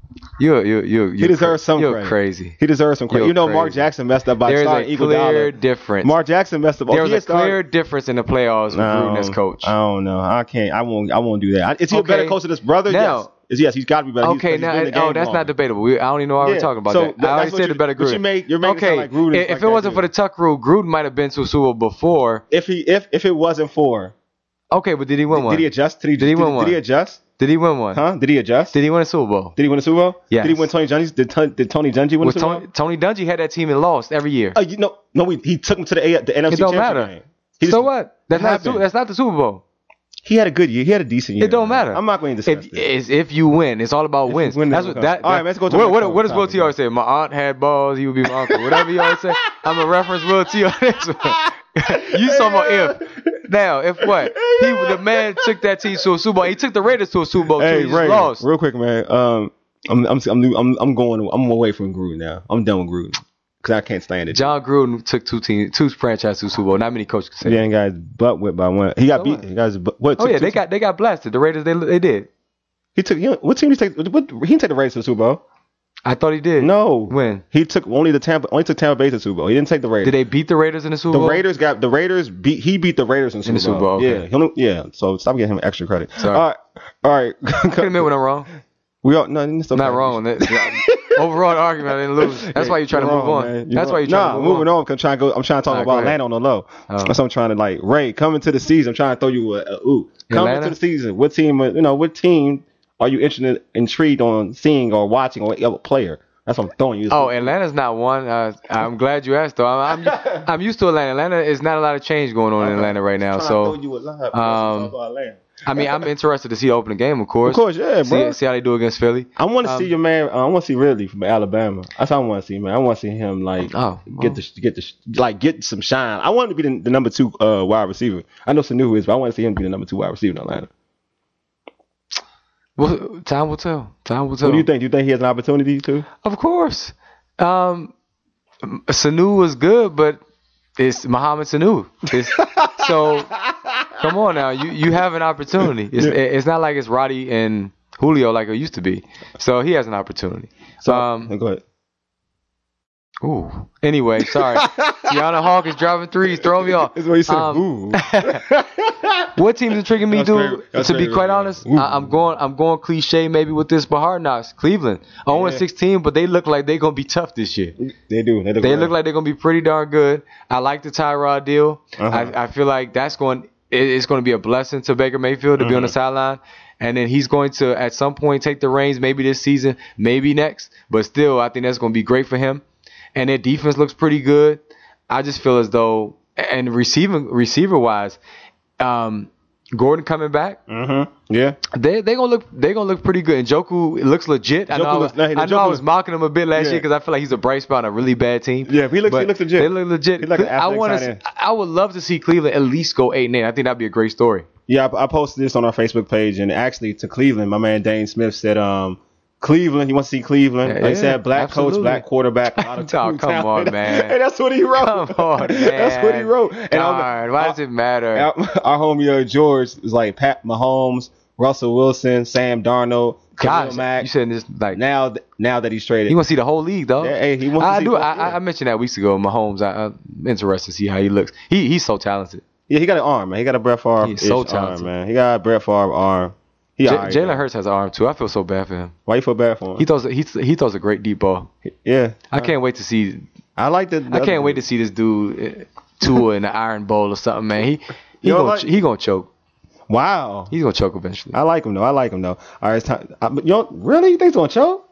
You you you He deserves some You're credit. crazy. He deserves some credit. You're You know, Mark crazy. Jackson messed up by There's starting a Iguodala. clear difference. Mark Jackson messed up. Oh, There he was a had started- clear difference in the playoffs with Gruden as coach. I don't know. I can't. I won't. I won't do that. Is he a Okay. better coach than his brother? Now- yes. Is- Yes, he's got to be better. He's- Okay, he's now been in the oh, game that's longer. not debatable. We, I don't even know why Yeah, we're talking about so that. th- I that's already what said you- the better but Gruden. you make- you're making it okay, sound like Gruden is if like it that wasn't dude. for the Tuck rule, Gruden might have been to a Super Bowl before. If he if if it wasn't for, Okay, but did he win one? did he adjust? Did he, Did he win did, one? Did he adjust? Did he win one? Huh? Did he adjust? Did he win a Super Bowl? Did he win a Super Bowl? Yes. Did he win Tony Dungy? Did, Ton- did Tony Dungy win With a Super Tony, Bowl? Tony Dungy had that team and lost every year. Uh, you know, no, he, he took him to the A, the N F C It don't Championship matter. game. He So just- what? That's it not happened. Super, that's not the Super Bowl. He had a good year. He had a decent year. It don't man. matter. I'm not going to discuss If, this. it's if you win, it's all about If wins. you win, That's then what we'll that. go. All right, that- let's go to what, the what, next what does Will topic. T always say? My aunt had balls. He would be my uncle. Whatever you always say. I'm gonna reference Will T on this one. You saw my if. Now, if what? He the man took that team to a Super Bowl. He took the Raiders to a Super Bowl. Hey, too. He just Ray, lost. real quick, man. Um, I'm I'm I'm I'm I'm going. I'm away from Gruden now. I'm done with Gruden because I can't stand it. John Gruden took two teams, two franchises to a Super Bowl. Not many coaches can say. He that. ain't got his butt whipped by one. He got So beat. what? He got his butt. What? Oh took yeah, two- they got they got blasted. The Raiders they they did. He took. He, what team did he take? What, he didn't take the Raiders to the Super Bowl. I thought he did. No. When? He took only the Tampa. Only took Tampa Bay to the Super Bowl. He didn't take the Raiders. Did they beat the Raiders in the Super The Bowl? Raiders got the Raiders beat. He beat the Raiders in, In the Super Bowl, okay. Yeah, he only, yeah. So stop giving him extra credit. Sorry. All right, all right. Can admit when I'm wrong. We all no, it's I'm okay. not wrong on that. Overall argument, I didn't lose. That's why you're trying to You're move wrong, on. man. You're That's why wrong. you're trying nah, to move moving on. on. I'm trying to go. I'm trying to talk All right, about go ahead. Atlanta on the low. Oh. That's what I'm trying to like. Ray, coming to the season. I'm trying to throw you a, a ooh. Coming Atlanta? to the season. What team? uh, You know, what team are you interested, intrigued on seeing or watching or a player? That's what I'm throwing you. Oh, Atlanta's not one. Uh, I'm glad you asked, though. I'm, I'm I'm used to Atlanta. Atlanta is not a lot of change going on in Atlanta right now. I'm trying to So, throw you a line. That's um, about Atlanta. I mean, I'm interested to see the opening game, of course. Of course, yeah, bro. See, see how they do against Philly. I want to Um, see your man. Uh, I want to see Ridley from Alabama. That's what I want to see, man. I want to see him like Oh, get the get the like get some shine. I want him to be the, the number two uh, wide receiver. I know Sanu is, but I want to see him be the number two wide receiver in Atlanta. Well, time will tell. Time will tell. What do you think? Do you think he has an opportunity to? Of course. Um, Sanu was good, but it's Mohamed Sanu. It's, so, come on now. You you have an opportunity. It's, Yeah. it's not like it's Roddy and Julio like it used to be. So, he has an opportunity. So Um, go ahead. Ooh. Anyway, sorry. Tiana Hawk is driving threes, throwing me off. That's what he said. Um, Ooh. What team's intriguing me, That's dude? very- that's to be very quite good. honest, Ooh. I, I'm going. I'm going cliche maybe with this, but Hard Knocks, Cleveland, oh and Yeah. sixteen, but they look like they're gonna be tough this year. They do. They, They well. look like they're gonna be pretty darn good. I like the Tyrod deal. Uh-huh. I, I feel like that's going. It, it's going to be a blessing to Baker Mayfield to be on the Mhm. sideline, and then he's going to at some point take the reins. Maybe this season, maybe next, but still, I think that's going to be great for him. And their defense looks pretty good. I just feel as though, and receiving receiver wise, um, Gordon coming back. Mm-hmm. Yeah. They they gonna look they gonna look pretty good. And Joku looks legit. I know, Joku I was, looks- no, I, know Joku I was looks- mocking him a bit last Yeah. year because I feel like he's a bright spot on a really bad team. Yeah, he looks- he But looks legit. They look legit. He's like an I athletic want tight end. to. I would love to see Cleveland at least go eight and eight. I think that'd be a great story. Yeah, I, I posted this on our Facebook page, and actually to Cleveland, my man Dane Smith said, um, Cleveland, he wants to see Cleveland. Yeah, like I yeah, sack, black absolutely. coach, black quarterback. A lot of Oh, come on, man. Hey, that's what he wrote. Come on, man. That's what he wrote. And God, why does it matter? Our, our homie uh, George is like Pat Mahomes, Russell Wilson, Sam Darnold, Khalil Gosh, Mack. you said this like Now, th- now that he's traded, he want to see the whole league, though. Yeah, hey, he wants to I see do. both, I, yeah. I mentioned that weeks ago. Mahomes. I, I'm interested to see how he looks. He he's so talented. yeah, he got an arm, man. He got a Brett Favre He's so arm, talented. man. He got a Brett Favre arm. He J- all right, Jalen man. Hurts has an arm too. I feel so bad for him. Why you feel bad for him? He throws. He he throws a great deep ball. yeah, I can't wait to see. I like the. I can't wait to see this dude uh, Tua in the Iron Bowl or something, man. He he You don't gonna like- he gonna choke. Wow. He's gonna choke eventually. I like him though. I like him though. All right, it's time. I, but you don't, really? You think he's gonna choke?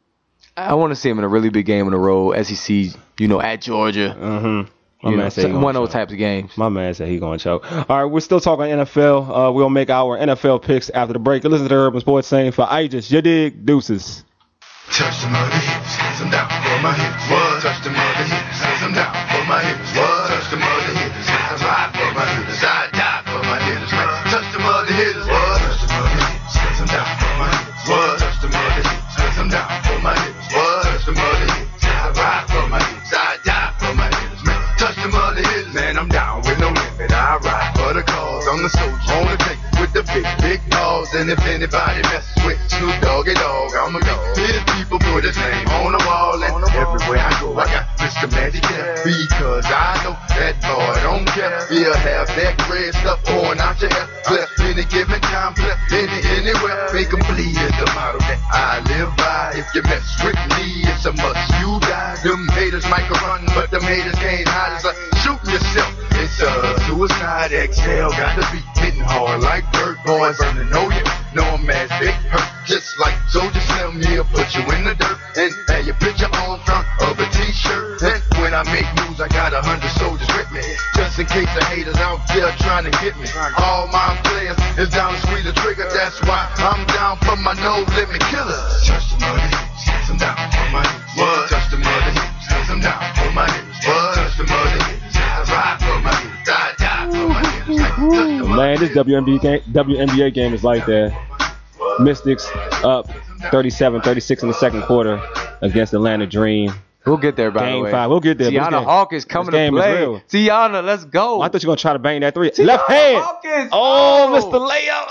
I want to see him in a really big game in a row. S E C, you know, at Georgia. Mm-hmm. My You man know, said he gonna one of those choke. types of games. My man said he's gonna choke. All right, we're still talking N F L. Uh, we'll make our N F L picks after the break. Listen to the Urban Sports saying for Aegis, you dig, deuces. Touch the mother hips, hands them down for my hips. What? Touch the mother hips, hands them down for my hips. What? Touch the mother hips, I ride for my hips. I die for my hips. Touch the mother hips. What? Touch the mother hips, hands them down for my hips. What? Touch the mother hips, hands them down for my hips. What? Touch the mother hips, I ride for my hips. I die for my hips. Man, touch the mother hips. Man, I'm down with no limit. I ride for the cause. I'm the soldier on the tank with the big, big balls. And if anybody messes with Snoop Doggy Dogg, I'ma go. His people put his name on the wall, and everywhere I go, I got Mister Magic Hair. Because I know that boy don't care. He'll have that red stuff pouring out your hair. Flip any given time, flip any anywhere. Make 'em bleed is the motto that I live by. If you mess with me, it's a must. You die. Them haters might go run, but them haters can't hide. It's like shooting yourself. It's a suicide. Exhale, gotta be hitting hard like Bird Boys. Burning, know you know I'm as big hurt. Just like Soldier Slim, he'll put you in the dirt and have your picture on front of a t-shirt. And when I make moves, I got a hundred soldiers with me, just in case the haters out there trying to get me. All my players is down to squeeze the trigger. That's why I'm down for my no limit killers. Touch the mother hips, hands them down for my hips. What? Touch the mother hips, hands them down for my hips. What? Touch the mother hips, I ride for my hips. I die for my hips. Touch the mother Man, this W N B A game, W N B A game is like that. Mystics up thirty-seven thirty-six in the second quarter against Atlanta Dream. We'll get there, by Game the way. five. We'll get there, but this Tiana game- Hawkins coming this game to is play. real. Tiana, let's go. I thought you were going to try to bang that three. Tiana Left hand. Hawkins. Oh, Oh. Mister Layup.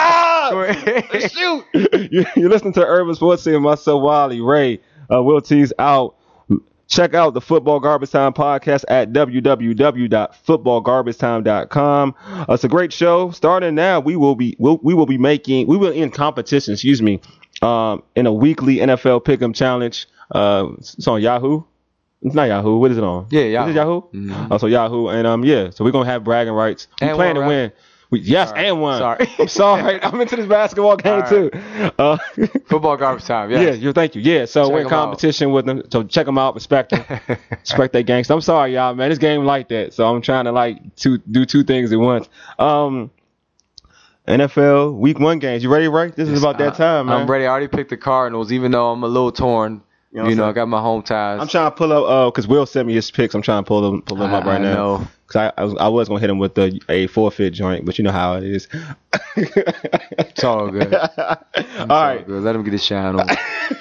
Ah! Shoot. You- You're listening to Urban Sports Scene. Myself, Wally, Ray, uh, Will T's out. Check out the Football Garbage Time podcast at w w w dot football garbage time dot com. Uh, it's a great show. Starting now, we will be we'll, we will be making we will in competition. Excuse me, um, in a weekly N F L Pick'em challenge. Uh, it's on Yahoo. It's not Yahoo. What is it on? Yeah, Is Yahoo. it Yahoo? Mhm. Oh, so Yahoo, and um, yeah. So we're gonna have bragging rights. We And plan one, to right? win. We, yes, Sorry. and one. Sorry. I'm sorry. I'm into this basketball game All too. Uh, Football garbage time. yeah, Yes. you thank you. Yeah, so Check we're in 'em out. competition with them. So check them out, respect them, respect that gangster. I'm sorry, y'all, man. This game like that, so I'm trying to like to do two things at once. Um, N F L Week One games. You ready, Ray? This is about that time, man. I'm ready. I already picked the Cardinals, even though I'm a little torn. You know what You know, I'm I got my home ties. I'm trying to pull up uh because Will sent me his picks. I'm trying to pull them pull them up I- right I now. know. Cause I I was, I was gonna hit him with the a forfeit joint, but you know how it is. It's all good. all All right, good. Let him get his shine on.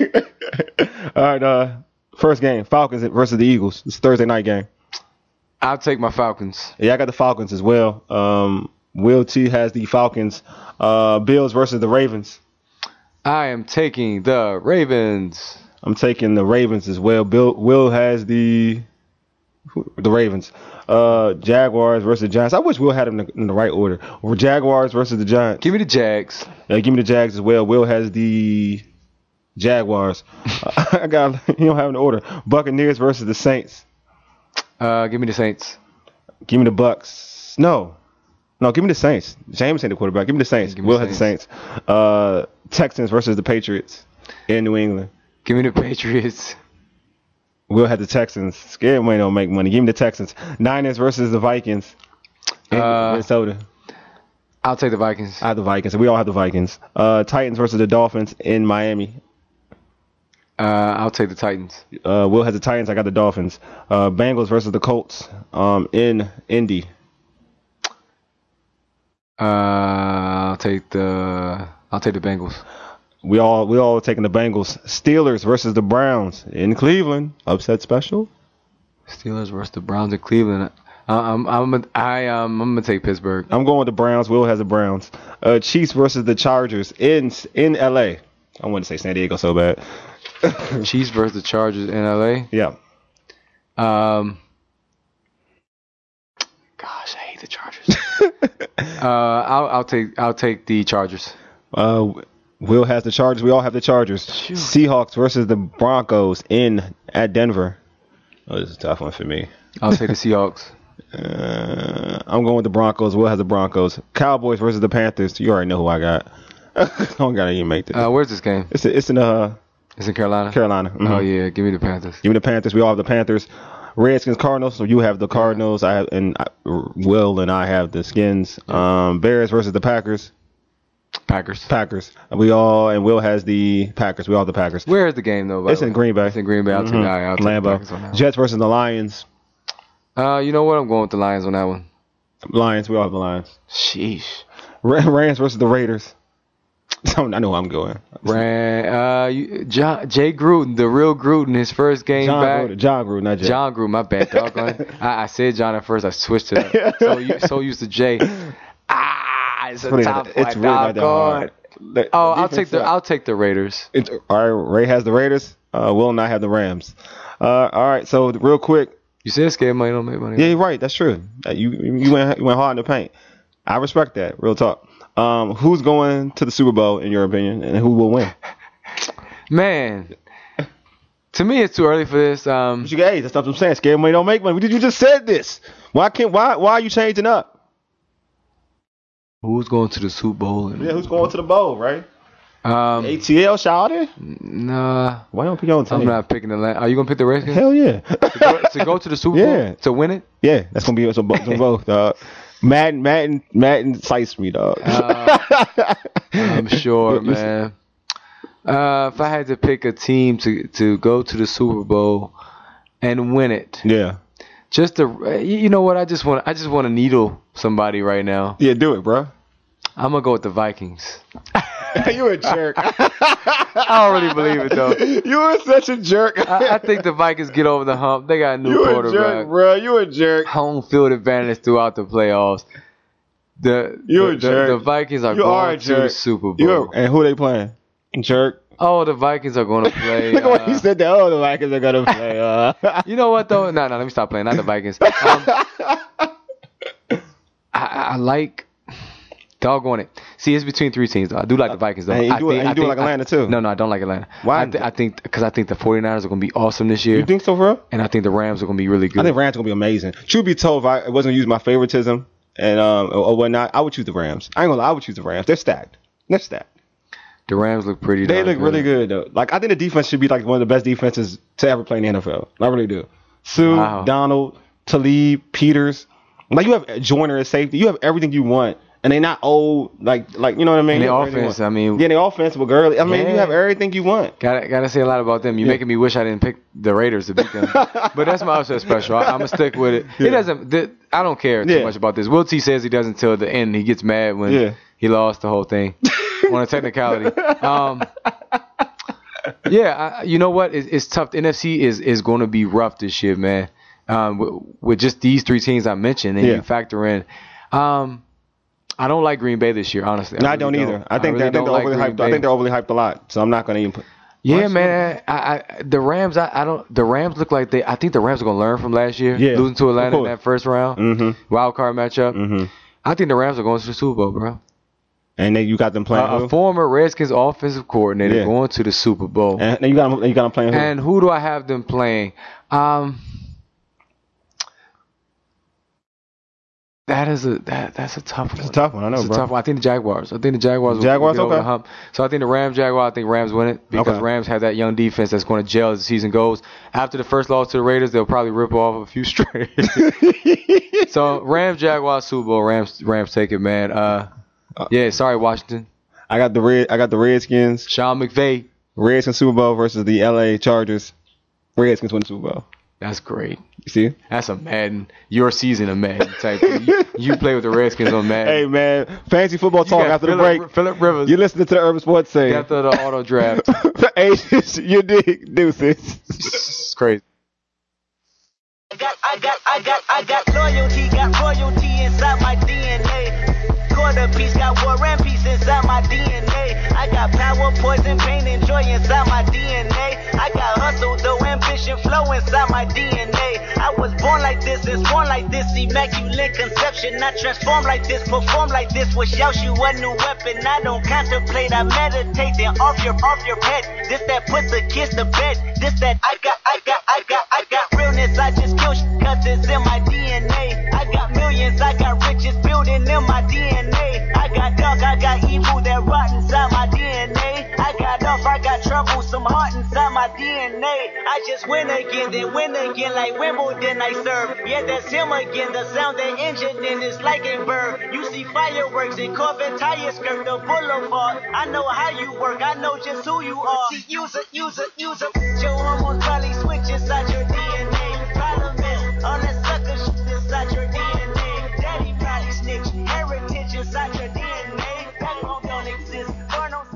all right. Uh, first game, Falcons versus the Eagles. It's a Thursday night game. I'll take my Falcons. Yeah, I got the Falcons as well. Um, Will T has the Falcons. Uh, Bills versus the Ravens. I am taking the Ravens. I'm taking the Ravens as well. Bill Will has the the Ravens. Uh, Jaguars versus Giants. I wish Will had them in the, in the right order. Jaguars versus the Giants. Give me the Jags. Uh, give me the Jags as well. Will has the Jaguars. Uh, I got you don't have an order. Buccaneers versus the Saints. Uh, give me the Saints. Give me the Bucks. No. No, give me the Saints. James ain't the quarterback. Give me the Saints. Give me Will the has the Saints. Uh, Texans versus the Patriots in New England. Give me the Patriots. Will had the Texans. Scared money don't make money. Give me the Texans. Niners versus the Vikings in Uh, Minnesota. I'll take the Vikings. I have the Vikings. We all have the Vikings. Uh, Titans versus the Dolphins in Miami. Uh, I'll take the Titans. Uh, Will has the Titans. I got the Dolphins. Uh, Bengals versus the Colts um, in Indy. Uh, I'll take the I'll take the Bengals. We all we all taking the Bengals. Steelers versus the Browns in Cleveland. Upset special. Steelers versus the Browns in Cleveland. I'm I'm I um I'm gonna take Pittsburgh. I'm going with the Browns. Will has the Browns. Uh, Chiefs versus the Chargers in in L A. I want to say San Diego so bad. Chiefs versus the Chargers in L A. Yeah. Um. Gosh, I hate the Chargers. uh, I'll I'll take I'll take the Chargers. Uh, Will has the Chargers. We all have the Chargers. Shoot. Seahawks versus the Broncos in at Denver. Oh, this is a tough one for me. I'll take the Seahawks. Uh, I'm going with the Broncos. Will has the Broncos. Cowboys versus the Panthers. You already know who I got. I don't gotta even make this. Uh, where's this game? It's it's in uh It's in Carolina. Carolina. Mhm. Oh yeah, give me the Panthers. Give me the Panthers. We all have the Panthers. Redskins, Cardinals. So you have the Cardinals. I have and I, Will and I have the Skins. Um, Bears versus the Packers. Packers. Packers. We all and Will has the Packers. We all have the Packers. Where is the game though? by It's the in way? Green Bay. It's in Green Bay. I'll take, Mhm. I'll take the Packers on that Lambeau. one. Jets versus the Lions. Uh, you know what? I'm going with the Lions on that one. Lions. We all have the Lions. Sheesh. Ra- Rams versus the Raiders. I know where I'm going. Ran, uh, you, John, Jay Gruden, the real Gruden, his first game John back. Gruden. John Gruden, not Jay. John Gruden, my bad, doggone. I, I said John at first. I switched it up. So, you, so used to Jay. Ah, it's a really top not- it's five, really not that doggone. hard. The- Oh, the I'll take defense the sucks. I'll take the Raiders. It's, all right, Ray has the Raiders. Uh, Will and I have the Rams. Uh, all right, so real quick. You said scared money don't make money. Yeah, you're right. That's true. Uh, You you went you went hard in the paint. I respect that. Real talk. Um, who's going to the Super Bowl in your opinion, and who will win? Man, to me it's too early for this. Um, But you guys, that's what I'm saying. Scared money don't make money. You just said this. Why can't why why are you changing up? who's going to the Super Bowl? And, Yeah, who's going to the bowl, right? um, A T L shouted. nah, Why don't pick your own team? I'm not picking the. Land. Are you gonna pick the Redskins Hell yeah. to, go, to go to the Super Bowl Yeah. to win it? Yeah, that's gonna be some both. Dog. Madden, Madden, Madden cites me, dog. Uh, I'm sure, man. Uh, if I had to pick a team to to go to the Super Bowl and win it, yeah, just to you know what? I just want I just want to needle somebody right now. yeah, do it, bro. I'm gonna go with the Vikings. You a jerk. I don't really believe it though. You are such a jerk. I, I think the Vikings get over the hump. They got a new You a quarterback. jerk, bro. You a jerk. Home field advantage throughout the playoffs. The You the, a jerk. the, the Vikings are You going are a to jerk. the Super Bowl. You a, and who they playing? Jerk. Oh, the Vikings are going to play. Look at what uh, he said. That oh, the Vikings are gonna play. Uh. You know what though? No, no. Let me stop playing. Not the Vikings. Um, I, I like. Doggone it. See, it's between three teams. Though. I do like the Vikings though. And you I do it- and you do like Atlanta, I, too. No, no, I don't like Atlanta. Why? I, th- I think because I think the 49ers are going to be awesome this year, You think so, bro? and I think the Rams are going to be really good. I think Rams gonna be amazing. Truth be told, if I wasn't gonna use my favoritism and um or, or whatnot, I would choose the Rams. I ain't gonna lie, I would choose the Rams. They're stacked. They're stacked. The Rams look pretty. They darn look really good though. Like I think the defense should be like one of the best defenses to ever play in the N F L. I really do. Sue, Wow. Donald, Talib, Peters. Like you have Joyner as safety. You have everything you want. And they not old, like like you know what I mean. And You the have everything you offense, want. I mean- yeah, the offense will girly. I mean, Yeah. you have everything you want. Gotta gotta say a lot about them. You're Yeah. making me wish I didn't pick the Raiders to beat them. But that's my upset special. I, I'm gonna stick with it. Yeah. It doesn't. The, I don't care too Yeah. much about this. Will T says he doesn't until the end. He gets mad when Yeah. he lost the whole thing on a technicality. Um, yeah, I, you know what? It's, it's tough. The N F C is is going to be rough this year, man. Um, with, with just these three teams I mentioned, and Yeah. you factor in. Um, I don't like Green Bay this year, honestly. No, I really don't either. I think really that, I think don't they're like overly Green hyped. I Bay. think they're overly hyped a lot. So I'm not gonna even put. Yeah, Watch man. I, I the Rams. I, I don't. The Rams look like they. I think the Rams are gonna learn from last year, Yeah, losing to of Atlanta in course. that first round, Mm-hmm. wild card matchup. Mm-hmm. I think the Rams are going to the Super Bowl, bro. And then you got them playing Uh, who? a former Redskins offensive coordinator Yeah. going to the Super Bowl. And then you got them, you got them playing who? And who do I have them playing? Um, that is a that that's a tough one. It's a tough one. I know, It's a bro. tough one. I think the Jaguars. I think the Jaguars. will- Jaguars, will get over okay. the hump. So I think the Rams, Jaguars. I think Rams win it because Okay. Rams have that young defense that's going to gel as the season goes. After the first loss to the Raiders, they'll probably rip off a few straight. So Rams, Jaguars, Super Bowl. Rams, Rams take it, man. Uh, Yeah, sorry, Washington. I got the red. I got the Redskins. Sean McVay. Redskins Super Bowl versus the L A Chargers. Redskins win the Super Bowl. That's great. You see? That's a Madden, your season of Madden type thing. You, you play with the Redskins on Madden. Hey, man. Fancy football You talk got after Phillip, the break. Phillip Rivers. You listening to the Urban Sports Scene. After the auto draft. Hey, you dig, deuces. It's crazy. I got, I got, I got, I got loyalty, got royalty inside my D N A. Quarter piece, got war and peace inside my D N A. I got power, poison, pain, and joy inside my D N A. I got hustle, though, ambition, flow inside my D N A. I was born like this, and born like this, immaculate conception. I transform like this, perform like this, wish out you a new weapon. I don't contemplate, I meditate, then off your, off your head. This that put the kids to bed. This that I got, I got, I got, I got realness. I just kill shit, cause it's in my D N A. I got millions, I got riches building in my D N A. I got dark, I got evil that rot inside my D N A. I got off, I got trouble, some heart inside my D N A. I just win again, then win again like Wimbledon I serve. Yeah, that's him again, the sound that engine in is like a bird. You see fireworks and Corvette tires skirt the boulevard. I know how you work, I know just who you are. See, use it, use it, use it. Your hormones probably switch inside your D N A. Problem is, all that sucker shit inside your D N A. Daddy probably snitch, heritage inside your D N A. Backbone don't exist, born on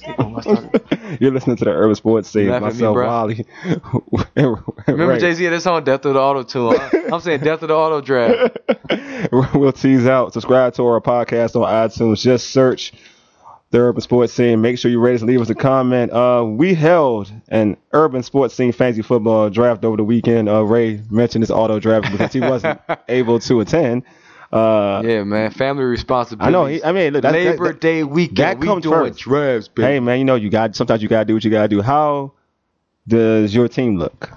side. You're listening to the Urban Sports Scene. Laugh at me, Myself, bro. Wally. Remember Right. Jay-Z had this song, Death of the Auto Tune. I'm, I'm saying Death of the Auto Draft. We'll tease out. Subscribe to our podcast on iTunes. Just search the Urban Sports Scene. Make sure you rate us and leave us a comment. Uh, we held an Urban Sports Scene fantasy football draft over the weekend. Uh, Ray mentioned this auto draft because he wasn't able to attend. Uh, Yeah, man. Family responsibility. I know. He, I mean, look, that's, Labor that, that, Day weekend. that we comes doing first. drafts, baby. Hey, man, you know, you got sometimes you gotta do what you gotta do. How does your team look?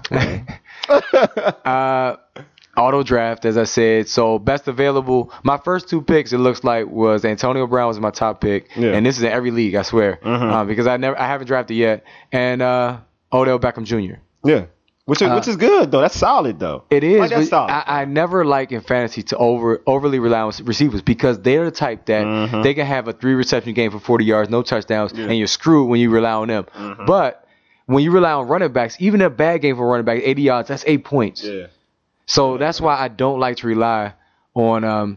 uh, auto draft, as I said. So best available. My first two picks, it looks like, was Antonio Brown was my top pick, Yeah. and this is in every league, I swear, Mhm. uh, because I never, I haven't drafted yet, and uh, Odell Beckham Junior Yeah, which is Uh, which is good though. That's solid though. It is. Like, that's but solid. I, I never like in fantasy to over overly rely on receivers because they're the type that Mhm. they can have a three reception game for forty yards, no touchdowns, Yeah. and you're screwed when you rely on them. Mhm. But when you rely on running backs, even a bad game for running back, eighty yards, that's eight points. Yeah. So that's why I don't like to rely on um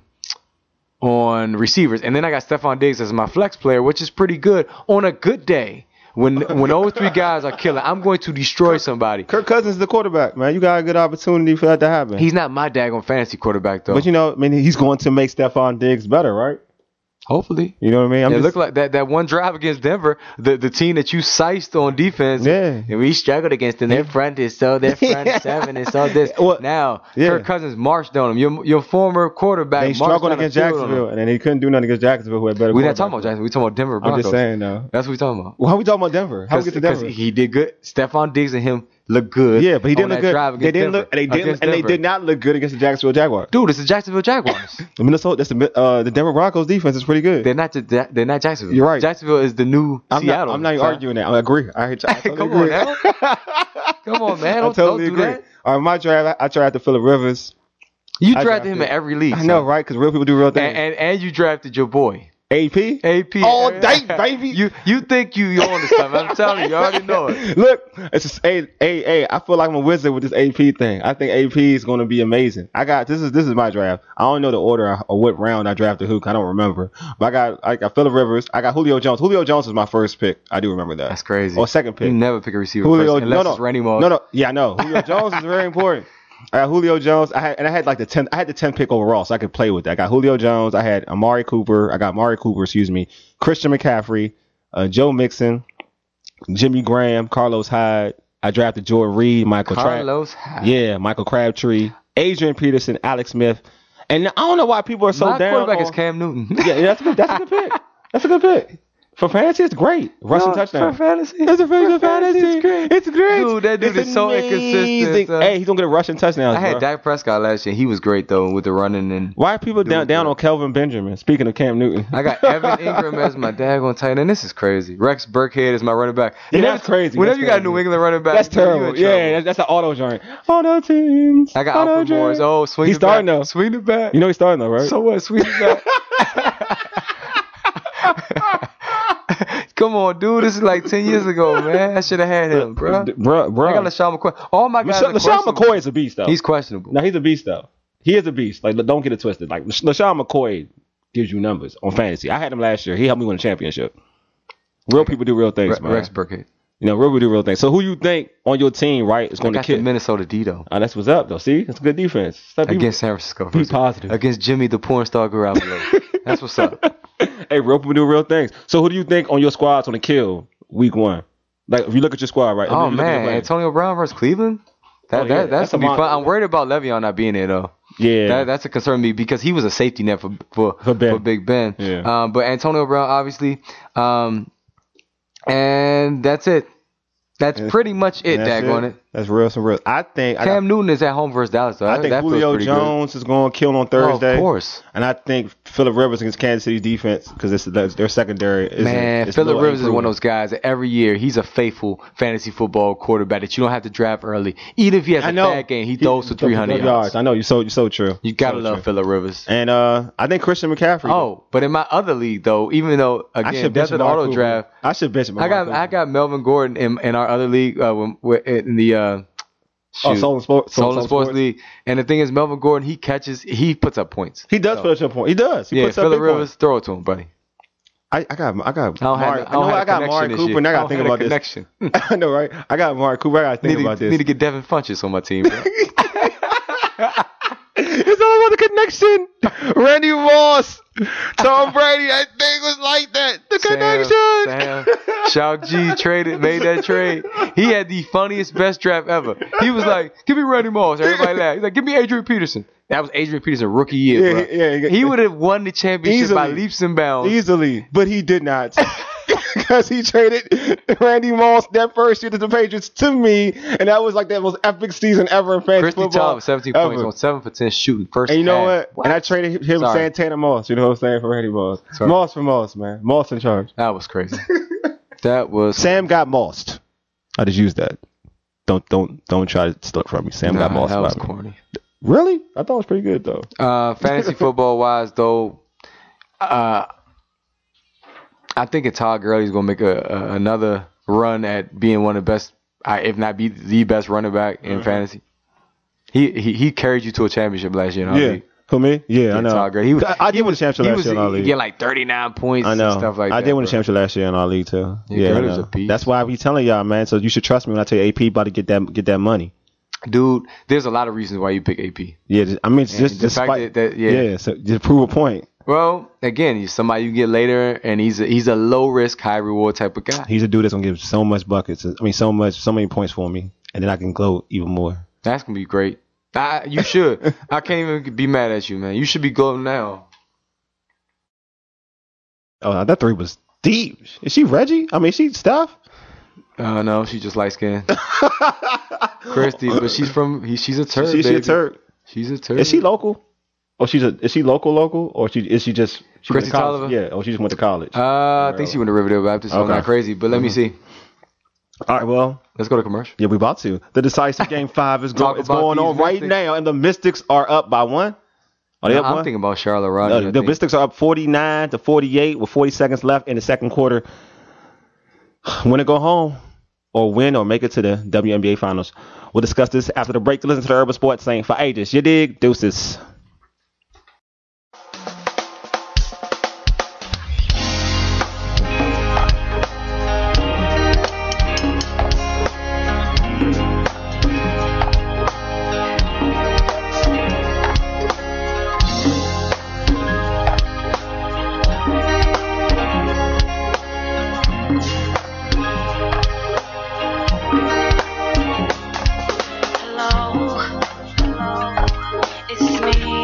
on receivers. And then I got Stephon Diggs as my flex player, which is pretty good on a good day. When when those three guys are killing, I'm going to destroy somebody. Kirk Cousins is the quarterback, man. You got a good opportunity for that to happen. He's not my daggone fantasy quarterback though. But you know, I mean, he's going to make Stephon Diggs better, right? Hopefully. You know what I mean? I'm it just- looked like that, that one drive against Denver, the, the team that you sized on defense. Yeah. And we struggled against them. Their front is so, their front seven is so this. Well, now, yeah. Kirk Cousins marched on him. Your, your former quarterback They marched struggled down the against field on Jacksonville, him. and then he couldn't do nothing against Jacksonville, who had better. We're not quarterback. talking about Jacksonville. We're talking about Denver I'm Broncos. just saying, though. That's what we're talking about. Well, how we talking about Denver? How we get to Because Denver? he did good. Stephon Diggs and him look good. Yeah, but he didn't on look that good. drive They against didn't Denver. look, and they didn't, Against and they Denver. did not look good against the Jacksonville Jaguars. Dude, it's the Jacksonville Jaguars. The Minnesota, that's the uh, the Denver Broncos defense is pretty good. They're not. The, they're not Jacksonville. You're right. Jacksonville is the new I'm Seattle. not, I'm not even son. arguing that. I agree. I, I totally Come agree. on, now. Come on, man. I Don't, totally don't do agree. that. All right, my draft, I, I drafted Phillip Rivers. You I drafted him in drafted- every league. I know, son. right? Because real people do real things. And, and and you drafted your boy. A P? A P. All day, baby. You you think you you on this stuff? I'm telling you, you already know it. Look, it's just a a a. I feel like I'm a wizard with this A P thing. I think A P is going to be amazing. I got this is this is my draft. I don't know the order or what round I drafted who. I don't remember. But I got I got Phillip Rivers. I got Julio Jones. Julio Jones was my first pick. I do remember that. That's crazy. Or second pick. You never pick a receiver Julio, first, unless no, no, it's Randy Moss. no, no, yeah, I know. Julio Jones is very important. I got Julio Jones. I had and I had like the ten. I had the ten pick overall, so I could play with that. I got Julio Jones. I had Amari Cooper. I got Amari Cooper. Excuse me. Christian McCaffrey, uh, Joe Mixon, Jimmy Graham, Carlos Hyde. I drafted Jordan Reed, Michael Carlos Tra- Hyde. Yeah, Michael Crabtree, Adrian Peterson, Alex Smith, and I don't know why people are so My down. quarterback on- is Cam Newton. Yeah, that's a good. That's a good pick. That's a good pick. For fantasy, it's great. Rushing No, touchdown. for fantasy. It's a very For good fantasy. fantasy, it's great. It's great. Dude, that dude It's is so inconsistent, amazing. son. Hey, he's gonna get a rushing touchdown. I had Dak Prescott last year. He was great though with the running and. Why are people down Dude, down bro. on Kelvin Benjamin? Speaking of Cam Newton, I got Evan Ingram as my daggone tight end. This is crazy. Rex Burkhead is my running back. Yeah, Whenever- that's crazy. Whenever That's you got a crazy. New England running back, that's man, you terrible. in Yeah, trouble. that's, that's an auto joint. Auto teams. I got auto Alfred Morris. joint. Oh, swing He's it back. starting though. Swing it back. You know he's starting though, right? So what? Swing it back. Come on, dude. This is like ten years ago, man. I should have had him, bro. Bro, bro. I got LaShawn McCoy. All my guys LaShawn, are LaShawn questionable. McCoy is a beast, though. He's questionable. No, he's a beast, though. He is a beast. Like, don't get it twisted. Like, LaShawn McCoy gives you numbers on fantasy. I had him last year. He helped me win a championship. Real people do real things, Re- man. Rex Burkhead. You know, real people do real things. So who you think on your team, right, is I going to got kill? the Minnesota D, though. Oh, that's what's up, though. See? That's a good defense. Stop people- Against San Francisco. Be positive. Against Jimmy the porn star Garoppolo. That's what's up. Hey, real people do real things. So who do you think on your squad's going to kill week one? Like, if you look at your squad, right? Oh, if you look at your man. players. Antonio Brown versus Cleveland? That, Oh, yeah. that, that's, That's going to a be mon- fun. I'm worried about Le'Veon not being there, though. Yeah. That, that's a concern to me because he was a safety net for for, For Ben. for Big Ben. Yeah. Um, but Antonio Brown, obviously. Um, and that's it. That's Yeah. pretty much it, That's daggone it. That's real, some real. I think I, Cam got, Newton is at home versus Dallas, though. I That- think that feels Julio pretty Jones is going to kill on good. Oh, Thursday. of course. And I think Phillip Rivers against Kansas City's defense, because it's their secondary. Is Man, it's Phillip little Rivers is one of improvement. those guys that every year he's a faithful fantasy football quarterback that you don't have to draft early. Even if he has I a know. bad game, he throws for three hundred yards. yards. I know you're so you're so true. You gotta So love true. Phillip Rivers. And uh, I think Christian McCaffrey. Oh, but in my other league though, even though I again should bench desert Amari auto Cooper. draft, I should bench him. I got I got Melvin Gordon in, in our other league uh, when, when- in the uh, Oh, shoot, Soul and Sports. Soul and Sports League. And the thing is, Melvin Gordon he catches he puts up points. He does So, put up point. He does. He yeah, puts up Phillip big Rivers, points. throw it to him, buddy. I, I got I got. I don't Amari, have, I I know don't have I got a Amari connection this Cooper, year. and I I got to don't think have a about this. connection. I know, right? I got Amari Cooper. I got to think need, about to, this. need to get Devin Funches on my team, bro. It's all about the connection. Randy Moss, Tom Brady. That thing was like that. The connection. Sam, Shout G traded, made that trade. He had the funniest best draft ever. He was like, "Give me Randy Moss." Everybody laughed. He's like, "Give me Adrian Peterson." That was Adrian Peterson rookie year. Yeah, bro. yeah, yeah. He would have won the championship by Easily. leaps and bounds. Easily, but he did not. Because he traded Randy Moss that first year to the Patriots to me, and that was like the most epic season ever in fantasy Christy football. Tyler, seventeen ever. points on seven for ten shooting. First And you know half. what? And I traded him Sorry. Santana Moss. You know what I'm saying, for Randy Moss. Sorry. Moss for Moss, man. Moss in charge. That was crazy. That was Sam got mossed. I just used that. Don't don't don't try to steal it from me. Sam nah, got mossed. that was by me. corny. Really? I thought it was pretty good though. Uh, fantasy football wise, though, uh, I think Todd Gurley is going to make a, a another run at being one of the best, uh, if not be the best running back in Mhm. fantasy. He, he he carried you to a championship last year. In our Yeah. league. Who me? Yeah, I Yeah, know. Todd Gurley. He was- I, I did win a championship He last was year in our league. getting like thirty-nine points I know. and stuff like I that. did win a bro. championship last year in our league too. Yeah, Yeah, I Gurley's know. a beast. That's why I be telling y'all, man. So you should trust me when I tell you A P about to get that get that money. Dude, there's a lot of reasons why you pick A P. Yeah, just, I mean, just And just, the just fact fight. that- that- yeah. yeah, so just prove a point. Well, again, he's somebody you get later, and he's a, he's a low risk, high reward type of guy. He's a dude that's gonna give so much buckets. I mean, so much, so many points for me, and then I can gloat even more. That's gonna be great. I, you should. I can't even be mad at you, man. You should be gloating now. Oh, that three was deep. Is she Reggie? I mean, is she Steph? Uh, no, she just light skinned. Christy, but she's from. He, she's a Turk. She, she baby. a Turk. She's a Turk. Is she local? Or she's a is she local local or she is she just she went Christy to college? Tolliver? Yeah, or she just went to college. Uh, I think she went to Riverdale Baptist. So I'm Okay. not crazy, but let me see. All right, well, Let's go to commercial. yeah, we about to. The decisive game five is Talk going it's about going these on right Mystics. now, and the Mystics are up by one. Are they No, up I'm one? thinking about Charlotte Rodgers. Uh, I the think. Mystics are up forty-nine to forty-eight with forty seconds left in the second quarter. Win or go home, or win or make it to the W N B A Finals. We'll discuss this after the break. Listen to the Urban Sports Saying for ages. You dig? Deuces. Hello, it's me.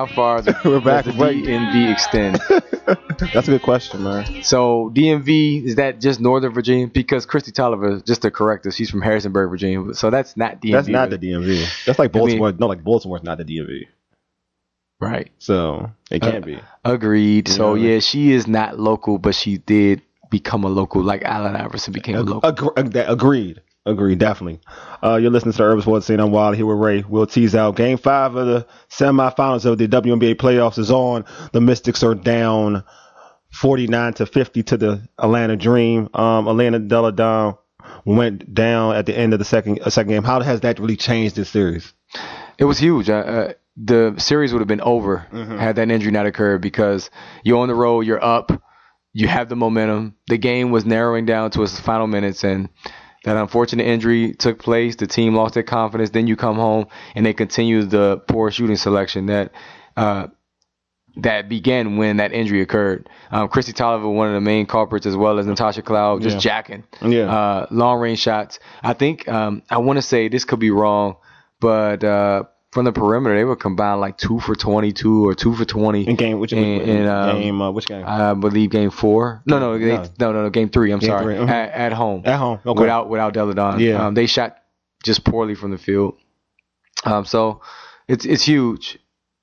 how far does We're back. the Wait. D M V extend? That's a good question, man. So D M V, is that just Northern Virginia? Because Christy Tolliver, just to correct us, she's from Harrisonburg, Virginia. So that's not D M V. That's not right? the D M V. That's like I mean- Baltimore. no, like Baltimore's not the D M V. Right. So it can't Uh, be. Agreed. You So know? yeah, she is not local, but she did become a local, like Allen Iverson became a Ag- local. ag- ag- that- agreed. Agreed. Definitely. Uh, you're listening to the Urban Sports Scene. I'm Wild here with Ray. We'll tease out Game Five of the semifinals of the W N B A playoffs is on. The Mystics are down forty-nine to fifty to the Atlanta Dream. Um, Atlanta Deladon went down at the end of the second uh, second game. How has that really changed this series? It was huge. Uh, uh, the series would have been over Mhm. had that injury not occurred, because you're on the road, you're up, you have the momentum. The game was narrowing down to its final minutes, and that unfortunate injury took place. The team lost their confidence. Then you come home and they continue the poor shooting selection that uh, that began when that injury occurred. Um, Christy Tolliver, one of the main culprits, as well as Natasha Cloud, just Yeah. jacking Yeah. uh, long range shots. I think um, I want to say this could be wrong, but uh, from the perimeter they were combined like two for twenty-two or two for twenty In game, which in, in, um, game? Uh, which game? I believe game four. No, no, they, No. no, no, no, game three. I'm Game sorry, three, mhm. at, at home, At home. Okay. without without Deladon. Yeah. um, they shot just poorly from the field. Um, so it's it's huge.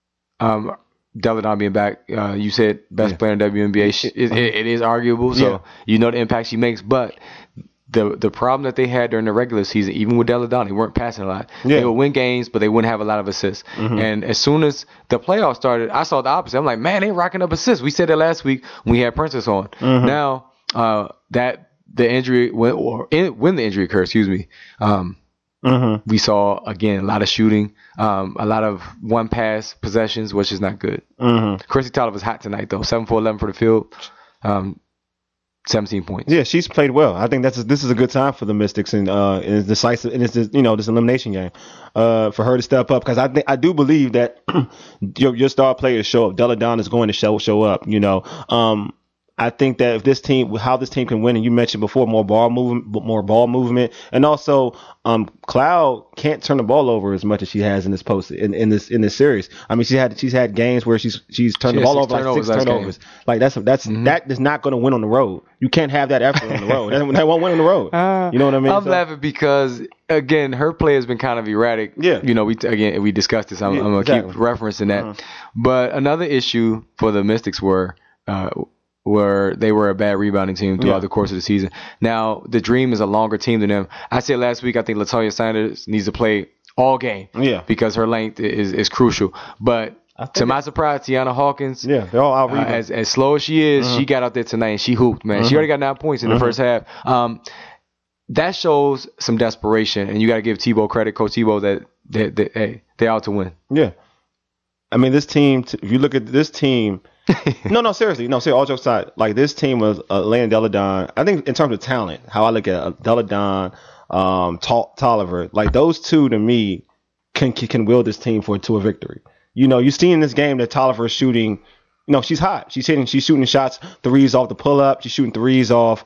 Um, Deladon being back, uh, you said best Yeah. player in W N B A. It, it, it is arguable, so Yeah. you know the impact she makes, but. The the problem that they had during the regular season, even with Deladon, they weren't passing a lot. Yeah. They would win games, but they wouldn't have a lot of assists. Mhm. And as soon as the playoffs started, I saw the opposite. I'm like, man, they rocking up assists. We said that last week when we had Princess on. Mhm. Now uh, that the injury when or in, when the injury occurred, excuse me, um, Mm-hmm. we saw again a lot of shooting, um, a lot of one pass possessions, which is not good. Mm-hmm. Chrissy Tolliver's hot tonight though, seven for eleven for the field. Um, seventeen points. Yeah, she's played well. I think that's this is a good time for the Mystics and uh, in decisive in this you know this elimination game, uh, for her to step up, because I think I do believe that your your star players show up. Deladon is going to show show up. You know, um, I think that if this team, how this team can win, and you mentioned before, more ball movement, more ball movement, and also um, Cloud can't turn the ball over as much as she has in this post in, in this in this series. I mean, she had she's had games where she's she's turned She the had ball six over like turnovers six last turnovers. game. Like that's that's Mhm. that is not going to win on the road. You can't have that effort on the road. That, that won't win on the road. Uh, You know what I mean? I'm So- laughing because again, her play has been kind of erratic. Yeah. You know, we again we discussed this. I'm, Yeah, I'm gonna exactly. keep referencing that. Uh-huh. But another issue for the Mystics were uh, were they were a bad rebounding team throughout Yeah. the course of the season. Now the Dream is a longer team than them. I said last week I think Latoya Sanders needs to play all game. Yeah. Because her length is is crucial. But think to my it- surprise, Tiana Hawkins. Yeah, they're all out Uh, rebounding. as as slow as she is, she got out there tonight and she hooped, man. She Mhm. already got nine points in the Mhm. first half. Um, that shows some desperation, and you got to give Tebow credit, Coach Tebow, that that, that hey, they're out to win. Yeah. I mean, this team, t- if you look at this team, no, no, seriously, no, seriously, all jokes aside, like this team was uh, Lane Deladon. I think in terms of talent, how I look at uh, Deladon, um, Tol- Tolliver, like those two to me can, can can will this team for to a victory. You know, you see in this game that Tolliver is shooting. You know, she's hot. She's hitting. She's shooting shots, threes off the pull up. She's shooting threes off,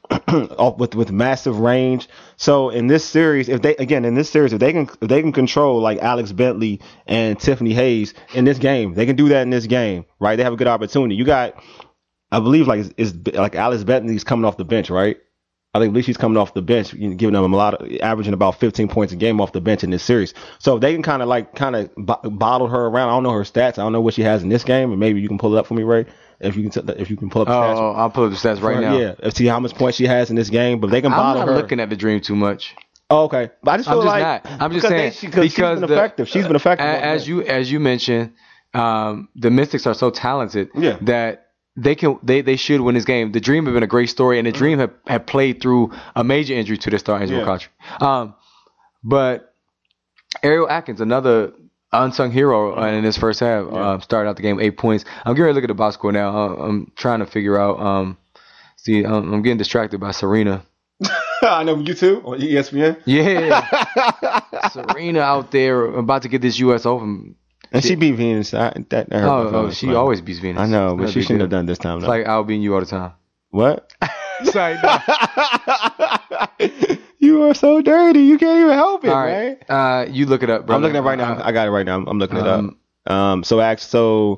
off with with massive range. So in this series, if they again in this series, if they can if they can control like Alex Bentley and Tiffany Hayes in this game, they can do that in this game, right? They have a good opportunity. You got, I believe, like is like Alex Bentley's coming off the bench, right? I think at least she's coming off the bench, you know, giving them a lot of averaging about fifteen points a game off the bench in this series. So if they can kind of like kind of b- bottle her around. I don't know her stats. I don't know what she has in this game, and maybe you can pull it up for me, Ray. If you can, t- if you can pull up the stats. Oh, I'll pull up the stats right now. Yeah, and see how much points she has in this game. But if they can I'm bottle not her. looking at the Dream too much. Oh, okay, but I just feel I'm just like not. I'm just because saying they, she, because she's been the- effective. She's been effective. a- As you as you mentioned, um, the Mystics are so talented Yeah. that they can they, they should win this game. The Dream have been a great story, and the Dream have, have played through a major injury to their star Angela Yeah. Country. Um, but Ariel Atkins, another unsung hero uh, in this first half, Yeah. um, started out the game with eight points. I'm getting ready to look at the box score now. Uh, I'm trying to figure out. Um, see, I'm, I'm getting distracted by Serena. I know you too on E S P N. Yeah, Serena out there about to get this U S Open. And she beat Venus. I, that, that hurt my Oh, oh, feelings, she man. always beats Venus. I know, but Not a she big shouldn't have deal. done this time. It's Though. like I'll beat you all the time. What? Sorry, no. You are so dirty. You can't even help it, All man. right, uh, you look it up, bro. I'm looking at it right now. I got it right now. I'm, I'm looking it up. Um, Um, so actually, so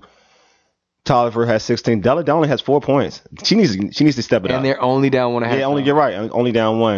Tolliver has sixteen. Della only has four points. She needs to, she needs to step it and up. And they're only down one and a half. Yeah, only you're right. Only down one.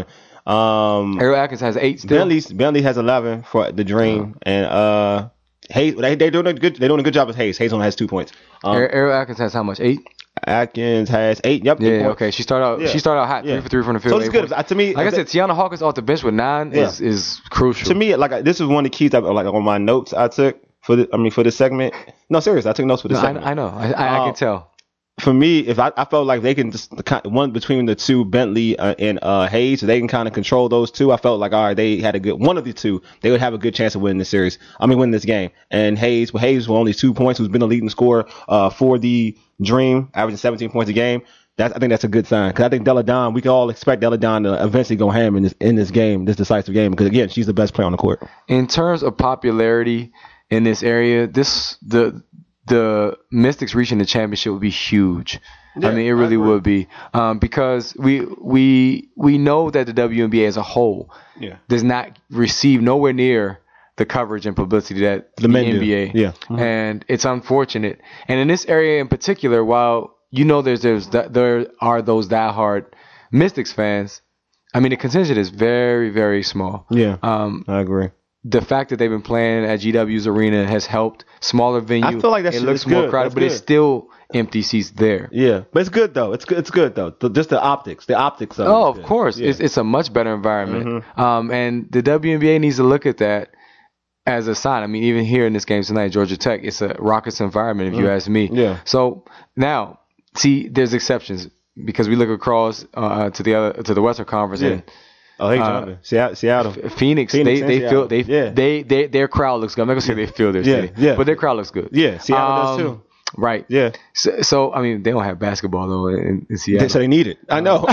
Um, Ariel Atkins has eight still. Bentley Bentley has eleven for the Dream, oh. and uh, Hayes they they're doing a good they're doing a good job with Hayes. Hayes only has two points. Um, Ariel Atkins has how much? Eight. Atkins has eight. Yep. Yeah. Eight okay. She started out. Yeah. She started out hot. Yeah. Three for three from the field. So it's good points. To me. Like I said, Tiana Hawkins off the bench with nine yeah. is is crucial. To me, like this is one of the keys. I, like on my notes I took for the I mean for this segment. No, seriously, I took notes for this no, segment. I, I know. I, I, um, I can tell. For me, if I, I felt like they can just one between the two Bentley uh, and uh, Hayes, so they can kind of control those two. I felt like all right, they had a good one of the two. They would have a good chance of winning this series. I mean, winning this game. And Hayes, well, Hayes with only two points, who's been the leading scorer uh, for the Dream, averaging seventeen points a game. That's I think that's a good sign because I think Della Don, we can all expect Della Don to eventually go ham in this in this game, this decisive game, because again, she's the best player on the court. In terms of popularity in this area, this the the Mystics reaching the championship would be huge. Yeah, I mean, it really would be um, because we we we know that the W N B A as a whole yeah. does not receive nowhere near the coverage and publicity that the, the N B A. Yeah. Mm-hmm. And it's unfortunate. And in this area in particular, while you know there's, there's there are those diehard Mystics fans, I mean, the contingent is very, very small. Yeah, um, I agree. The fact that they've been playing at G W's arena has helped. Smaller venue. I feel like that it shit looks is more good. crowded, That's but good. it's still empty seats there. Yeah, but it's good though. It's good. It's good though. The, just the optics, the optics of it. Oh, of good. course, Yeah. it's it's a much better environment. Mm-hmm. Um, and the W N B A needs to look at that as a sign. I mean, even here in this game tonight, Georgia Tech, it's a raucous environment, if mm. you ask me. Yeah. So now, see, there's exceptions because we look across uh, to the other to the Western Conference yeah. and. Oh, hey, uh, Seattle. Seattle. Phoenix, Phoenix they they Seattle. feel they yeah. they they their crowd looks good. I'm not gonna say they feel their yeah. city, yeah. but their crowd looks good. Yeah, Seattle um, does too. Right. Yeah. So, so I mean, they don't have basketball though in, in Seattle. So they need it. I know.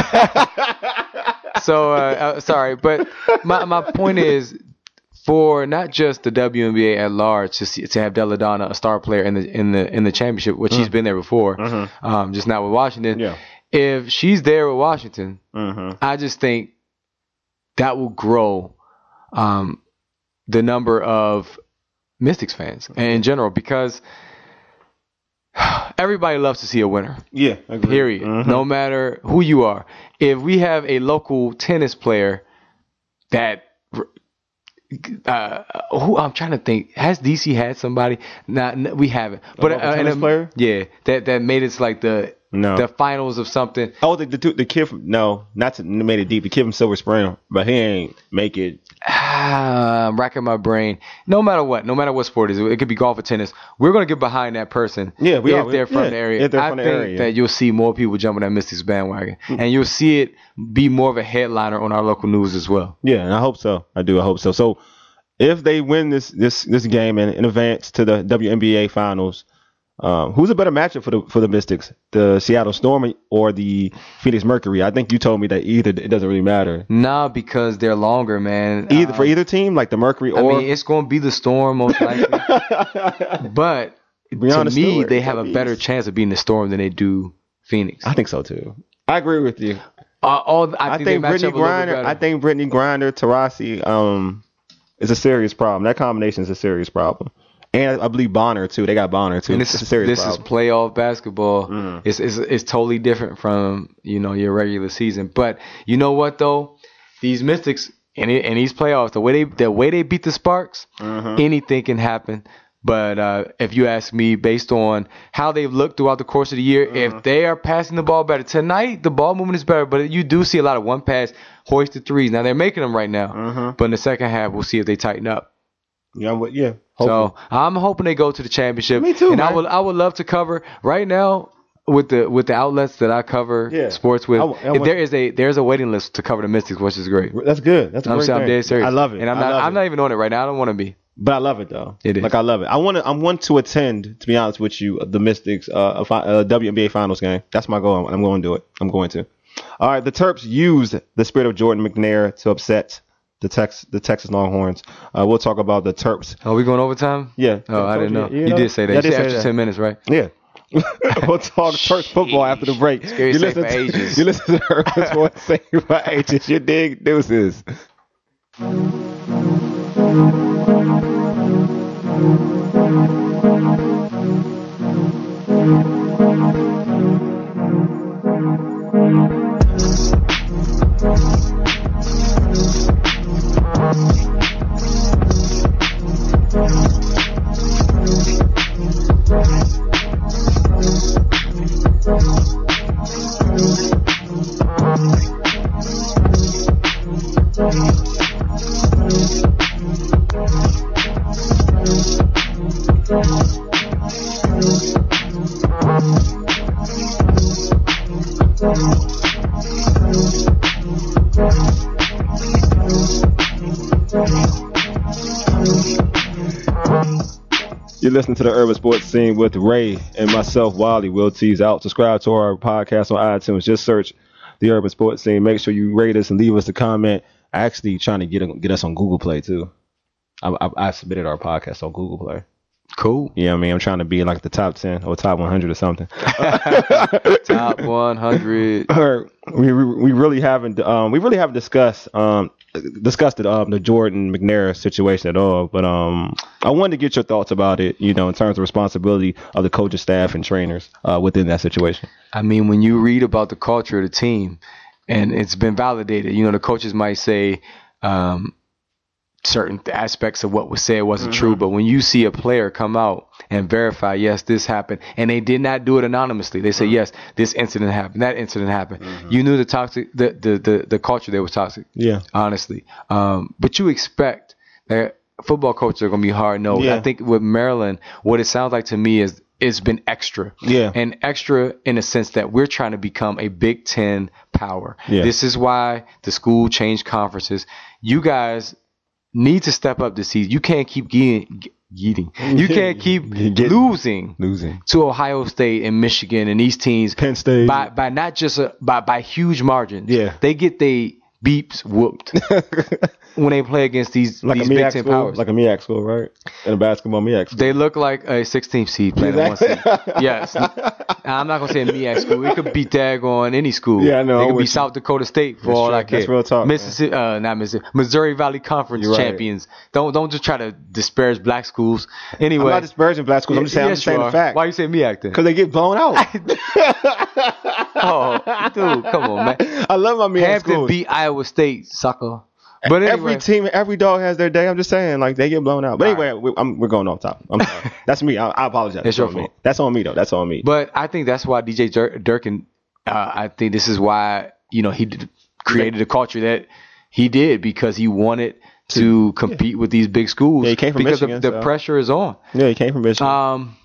so uh, uh, sorry, but my my point is, for not just the W N B A at large to see, to have Della Donna, a star player in the in the in the championship, which mm. she's been there before, mm-hmm. um, just not with Washington. Yeah. If she's there with Washington, mm-hmm. I just think that will grow um, the number of Mystics fans and in general because everybody loves to see a winner. Yeah, I agree. Period. Mm-hmm. No matter who you are. If we have a local tennis player that uh, who I'm trying to think, has D C had somebody? Nah, no, we haven't. But a uh, tennis and, player? Yeah, that that made it to like the No. the finals of something. Oh, the the, the kid from no, not to made it deep. The kid from Silver Spring, but he ain't make it. Ah, I'm racking my brain. No matter what, no matter what sport it is, it could be golf or tennis. We're gonna get behind that person. Yeah, we if are. they're from yeah, the area. If they're I from the think area. that you'll see more people jumping on Mystics bandwagon, mm-hmm. and you'll see it be more of a headliner on our local news as well. Yeah, and I hope so. I do. I hope so. So, if they win this this this game and, and advance to the W N B A Finals. Um, who's a better matchup for the for the Mystics, the Seattle Storm or the Phoenix Mercury? I think you told me that either it doesn't really matter. Nah, because they're longer, man. Either um, for either team, like the Mercury or I mean, it's going to be the Storm most likely. But Breonna to me, Stewart, they have a please. better chance of beating the Storm than they do Phoenix. I think so too. I agree with you. Uh, all I, I think, think they match Brittany up a little bit Griner. better. I think Brittany Griner, Taurasi, um, is a serious problem. That combination is a serious problem. And I believe Bonner too. They got Bonner too. And this it's is a serious this problem. is playoff basketball. Mm. It's, it's it's totally different from you know your regular season. But you know what though, these Mystics and in these playoffs, the way they the way they beat the Sparks, mm-hmm. anything can happen. But uh, if you ask me, based on how they've looked throughout the course of the year, mm-hmm. if they are passing the ball better tonight, the ball movement is better. But you do see a lot of one pass hoisted threes. Now they're making them right now. Mm-hmm. But in the second half, we'll see if they tighten up. Yeah, but yeah. Hopefully. So I'm hoping they go to the championship. Me too, and man. I would I would love to cover right now with the with the outlets that I cover Yeah. sports with. I w- I if want- there is a there's a waiting list to cover the Mystics, which is great. That's good. That's a I'm great saying I'm thing. dead serious. I love it. And I'm I not love I'm it. not even on it right now. I don't want to be. But I love it though. It is. Like I love it. I want to. I want to attend. To be honest with you, the Mystics uh, a fi- uh, W N B A Finals game. That's my goal. I'm going to do it. I'm going to. All right. The Terps used the spirit of Jordan McNair to upset the Tex the Texas Longhorns. Uh, we'll talk about the Terps. Are we going overtime? Yeah. Oh, I didn't know. You, You, you know did say that. Yeah, I You did said say extra that. ten minutes, right? Yeah. We'll talk Terps football after the break. Scary You safe listen, for to, ages. you listen to Urban Sports Safe for Ages. You dig? Deuces. Thank you. You're listening to the Urban Sports Scene with Ray and myself, Wally. Will T's out. Subscribe to our podcast on iTunes. Just search the Urban Sports Scene. Make sure you rate us and leave us a comment. Actually, trying to get get us on Google Play too. I, I, I submitted our podcast on Google Play. Cool. Yeah, I mean, I'm trying to be in like the top ten or top one hundred or something. Top one hundred. we, we we really haven't um we really haven't discussed um discussed it, um the Jordan McNair situation at all. But um I wanted to get your thoughts about it. You know, in terms of responsibility of the coaching staff and trainers uh, within that situation. I mean, when you read about the culture of the team, and it's been validated, you know, the coaches might say um. certain aspects of what was said wasn't mm-hmm. true, but when you see a player come out and verify, yes, this happened, and they did not do it anonymously, they say, mm-hmm. yes, this incident happened, that incident happened. Mm-hmm. You knew the toxic, the, the the the culture there was toxic. Yeah, honestly. Um, but you expect that football coaches are going to be hard nosed. Yeah. I think with Maryland, what it sounds like to me is it's been extra. Yeah, and extra in the sense that we're trying to become a Big Ten power. Yeah. This is why the school changed conferences. You guys need to step up this season. You can't keep getting, getting. You can't keep Get, losing, losing to Ohio State and Michigan and these teams. Penn State by by not just a, by by huge margins. Yeah, they get they beeps whooped when they play against these like these a Big M E A C Ten school, powers. like a M E A C school, right? In a basketball M E A C school. They look like a sixteenth seed playing exactly. one seed. Yes. I'm not gonna say M E A C school. It could be daggone any school. Yeah, I know. It could be you. South Dakota State for That's all true. I care. That's real talk. Mississippi, uh, not Mississippi, Missouri Valley Conference You're champions. Right. Don't don't just try to disparage black schools. Anyway, I'm not disparaging black schools. I'm just saying, yes, I'm just saying you the are. fact. Why you say M E A C then? Because they get blown out. Oh, dude, come on, man. I love my M E A C Hampton schools. beat Iowa State, sucker. But anyway. Every team, every dog has their day. I'm just saying, like, they get blown out. But anyway, right. we, I'm, we're going off top. I'm sorry. That's me. I, I apologize. It's your on fault. Me. That's on me, though. That's on me. But I think that's why D J Dur- Durkin, uh, I think this is why, you know, he did, created a culture that he did because he wanted to compete yeah. with these big schools. Yeah, he came from because Michigan. the, the so. pressure is on. Yeah, he came from Michigan. Um,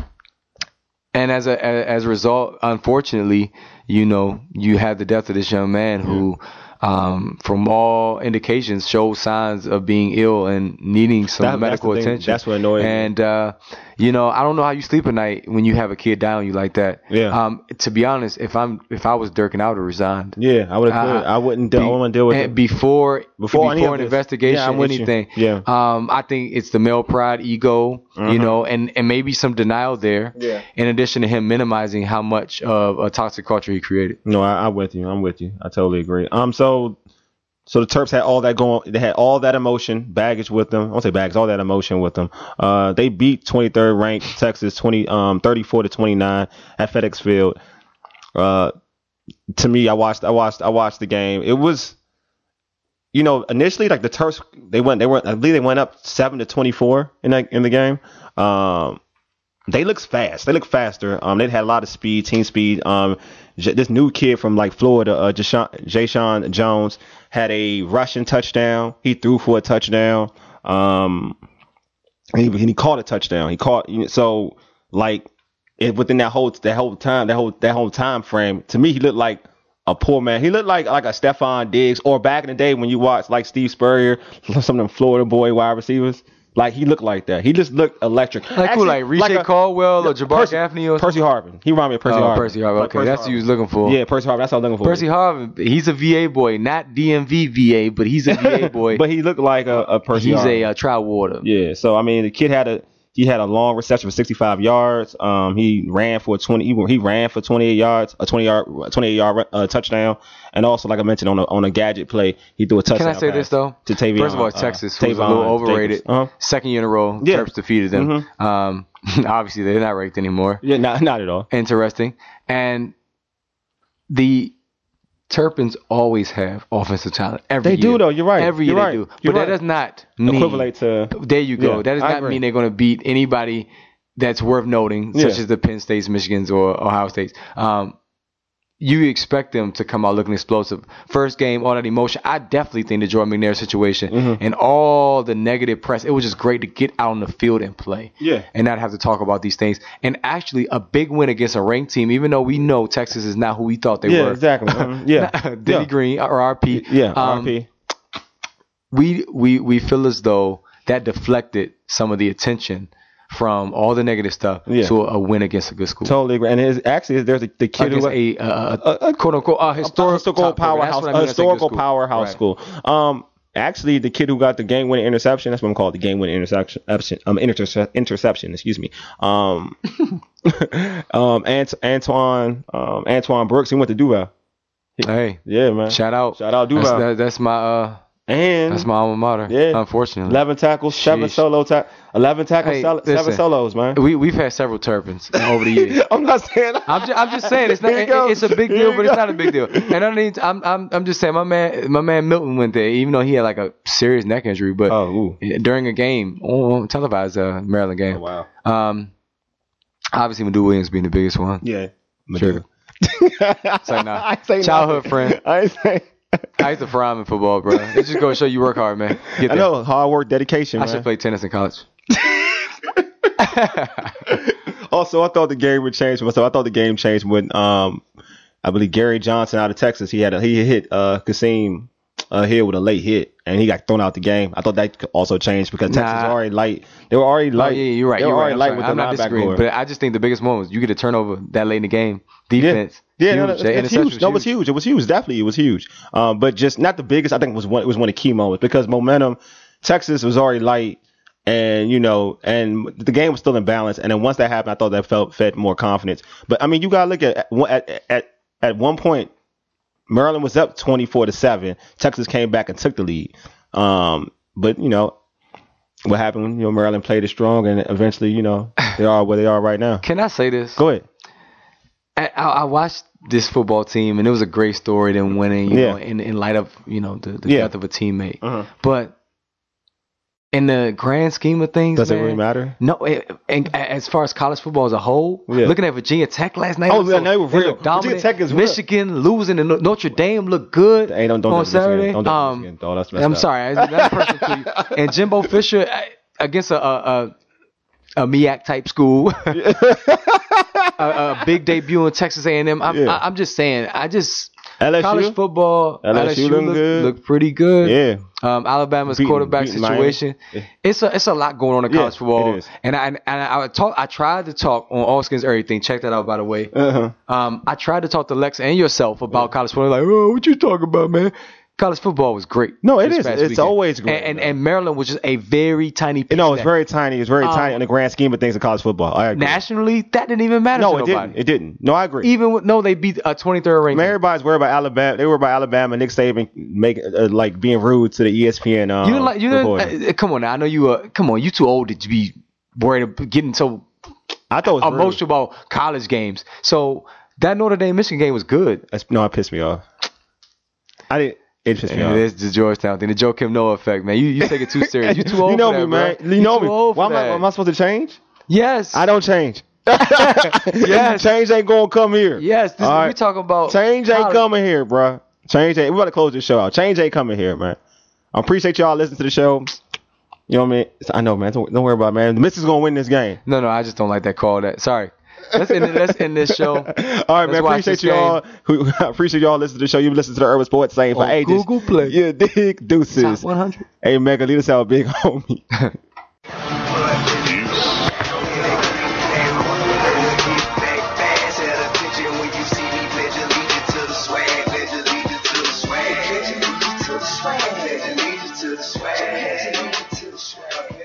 and as a as a result, unfortunately, you know, you had the death of this young man who, um, from all indications, showed signs of being ill and needing some that, medical that's attention. That's what annoyed me. And, uh, you know, I don't know how you sleep at night when you have a kid die on you like that. Yeah. Um, to be honest, if I'm if I was Durkin, I would have resigned. Yeah, I would have. Uh, I wouldn't. Be, I wouldn't deal with it before before, before an investigation. Yeah, I'm with anything. You. Yeah. Um, I think it's the male pride, ego, uh-huh. you know, and, and maybe some denial there. Yeah. In addition to him minimizing how much of a toxic culture he created. No, I, I'm with you. I'm with you. I totally agree. Um, so. So the Terps had all that going. They had all that emotion, baggage with them. I won't say baggage, all that emotion with them. Uh, they beat twenty-third ranked Texas, twenty, um, thirty-four to twenty-nine at FedEx Field. Uh, to me, I watched, I watched, I watched the game. It was, you know, initially like the Terps, they went, they went, I believe they went up seven to twenty-four in that in the game. Um, they looked fast. They looked faster. Um, they had a lot of speed, team speed. Um, J- this new kid from like Florida, uh, Jayshon Jones, had a rushing touchdown. He threw for a touchdown. Um, and he, he caught a touchdown. He caught so like it, within that whole that whole time that whole that whole time frame. To me, he looked like a poor man. He looked like like a Stephon Diggs, or back in the day when you watched like Steve Spurrier, some of them Florida boy wide receivers. Like, he looked like that. He just looked electric. Like who, like Reece like Caldwell or Jabbar Percy, Gaffney or Percy Harvin. He reminded me of Percy oh, Harvin. Percy Harvin. Okay, Percy that's Harvin. who he was looking for. Yeah, Percy Harvin. That's what I was looking for. Percy Harvin. He's a V A boy, not D M V V A, but he's a V A boy. But he looked like a, a Percy He's Harvin. a uh, Troutwater. Yeah, so, I mean, the kid had a He had a long reception for sixty-five yards. Um, he ran for twenty. He, he ran for twenty-eight yards, a twenty yard, twenty-eight yard uh, touchdown, and also, like I mentioned, on a on a gadget play, he threw a touchdown. Can I say pass this though? To Tavion, First of all, uh, Texas Tavon was a little overrated. Uh-huh. Second year in a row, Yeah. Terps defeated them. Mm-hmm. Um, obviously, they're not ranked anymore. Yeah, not not at all. Interesting. And the Terrapins always have offensive talent. Every They year. do, though. You're right. Every You're year right. they do. You're but right. that does not mean Equivalent to. There you go. Yeah, that does I not agree. mean they're going to beat anybody that's worth noting, Yeah. such as the Penn States, Michigans, or Ohio States. Um, you expect them to come out looking explosive. First game, all that emotion. I definitely think the Jordan McNair situation Mm-hmm. and all the negative press, it was just great to get out on the field and play. Yeah. And not have to talk about these things. And actually, a big win against a ranked team, even though we know Texas is not who we thought they Yeah, were. exactly. Mhm. Yeah. Denny Yeah. Green or R P. Yeah, Um, R P. we we we feel as though that deflected some of the attention from all the negative stuff Yeah. to a, a win against a good school. Totally agree. And it's, actually, there's the, the kid Against who a, a, a, a- a- quote unquote a historical, a historical top program. That's powerhouse, what I a mean when I say good historical school. powerhouse Right. school. Um, actually, the kid who got the game-winning interception, that's what I'm called, the game-winning interception, um, interception, interception, excuse me. Um, um, Ant- Antoine, um, Antoine Brooks, he went to Duval. Hey, Yeah, man. shout out, Shout out That's, Duval. that, that's my uh, And that's my alma mater. Yeah. Unfortunately, eleven tackles, seven Sheesh. solo ta- eleven tackles, Hey, solo- seven listen. solos, man. we we've had several Terrapins over the years. I'm not saying. I'm just, I'm just saying it's not. Here you It, go. it's a big Here deal, you but it's go. not a big deal. And I need. I'm, I'm, I'm just saying. My man, my man Milton went there, even though he had like a serious neck injury. But Oh, ooh. during a game, on televised uh, Maryland game. Oh, wow. Um, obviously Madu Williams being the biggest one. Yeah. Sure. Say nah. I ain't say Childhood nothing. friend. I ain't say. I used to fry him in football, bro. It just goes to show you work hard, man. Get I there. know, hard work, dedication, I man. should play tennis in college. Also, I thought the game would change. So I thought the game changed when um, I believe Gary Johnson out of Texas. He had a, he hit uh Kasim uh, Hill with a late hit, and he got thrown out the game. I thought that could also changed because Texas Nah. was already light. They were already Oh, light. yeah, you're right. They were You're right. already I'm, light sorry. with I'm the not linebacker disagreeing, core. but I just think the biggest moment was you get a turnover that late in the game. Defense. Yeah, no, huge. no, That it's interception huge. No, it was huge. It was huge. Definitely, it was huge. Um, but just not the biggest. I think it was one. It was one of the key moments because momentum. Texas was already light, and you know, and the game was still in balance. And then once that happened, I thought that felt fed more confidence. But I mean, you gotta look at at at at one point, Maryland was up twenty-four to seven. Texas came back and took the lead. Um, but you know. What happened when you know Maryland played it strong and eventually you know they are where they are right now. Can I say this? Go ahead. I, I watched this football team, and it was a great story. Them winning, you Yeah. know, in, in light of you know the, the Yeah. death of a teammate. Uh-huh. But in the grand scheme of things, Does it man, really matter? No. It, and as far as college football as a whole, Yeah. looking at Virginia Tech last night, Oh, it was yeah, so- they were they real. looked dominant. Virginia Tech is real. Michigan losing, and Notre Dame looked good Hey, don't don't on do Michigan. Saturday. Don't do um, Michigan. Oh, that's messed I'm up. sorry, that's not personal to you. And Jimbo Fisher uh, against a a, a, a M I A C type school, a, a big debut in Texas A and M. I'm, Yeah. I, I'm just saying, I just L S U? college football. L S U looking look, good. look pretty good. Yeah. Um, Alabama's Beating- quarterback beating situation. Miami. It's a it's a lot going on in Yeah, college football. it is. And I and I, I talk. I tried to talk on All Skins Everything. Check that out, by the way. Uh-huh. Um, I tried to talk to Lex and yourself about college football. Like, oh, what you talking about, man? College football was great. No, it this is. past It's weekend. always great, And and, man. and Maryland was just a very tiny piece. You know, of it's that. very tiny. It's very Um, tiny in the grand scheme of things in college football. I agree. Nationally, that didn't even matter No, to it nobody. didn't. It didn't. No, I agree. Even with, no, they beat a twenty-third ranked. Man, everybody's worried about Alabama. They were about Alabama. Nick Saban making uh, like being rude to the E S P N. Um, You didn't like you reporter. didn't. Uh, come on now, I know you. Uh, come on, you too old to be worried about getting so I thought it was rude. emotional about college games. So that Notre Dame Michigan game was good. That's, no, it pissed me off. I didn't. It pissed me And off. it's the Georgetown thing, the Joakim Noah effect, man. You you take it too serious. You too old. You know for me, that, man. bro. You know too me. old for Why am I, that. am I supposed to change? Yes. I don't change. Yes. Change ain't gonna come here. Yes. This, All we right. talking about Change ain't college. coming here, bruh. Change ain't. We about to close this show out. Change ain't coming here, man. I appreciate y'all listening to the show. You know what I mean? I know, man. Don't, don't worry about it, man. The Missus gonna win this game. No, no, I just don't like that call. That sorry. Let's end, it- let's end this show. All right, Let's man. watch Appreciate this you all. game. Who, appreciate y'all listening to the show. You've listened to the Urban Sports Saying for On ages. Google Play. Yeah, dig deuces. Top one hundred. Hey, Mega, lead us out, big homie. Swag,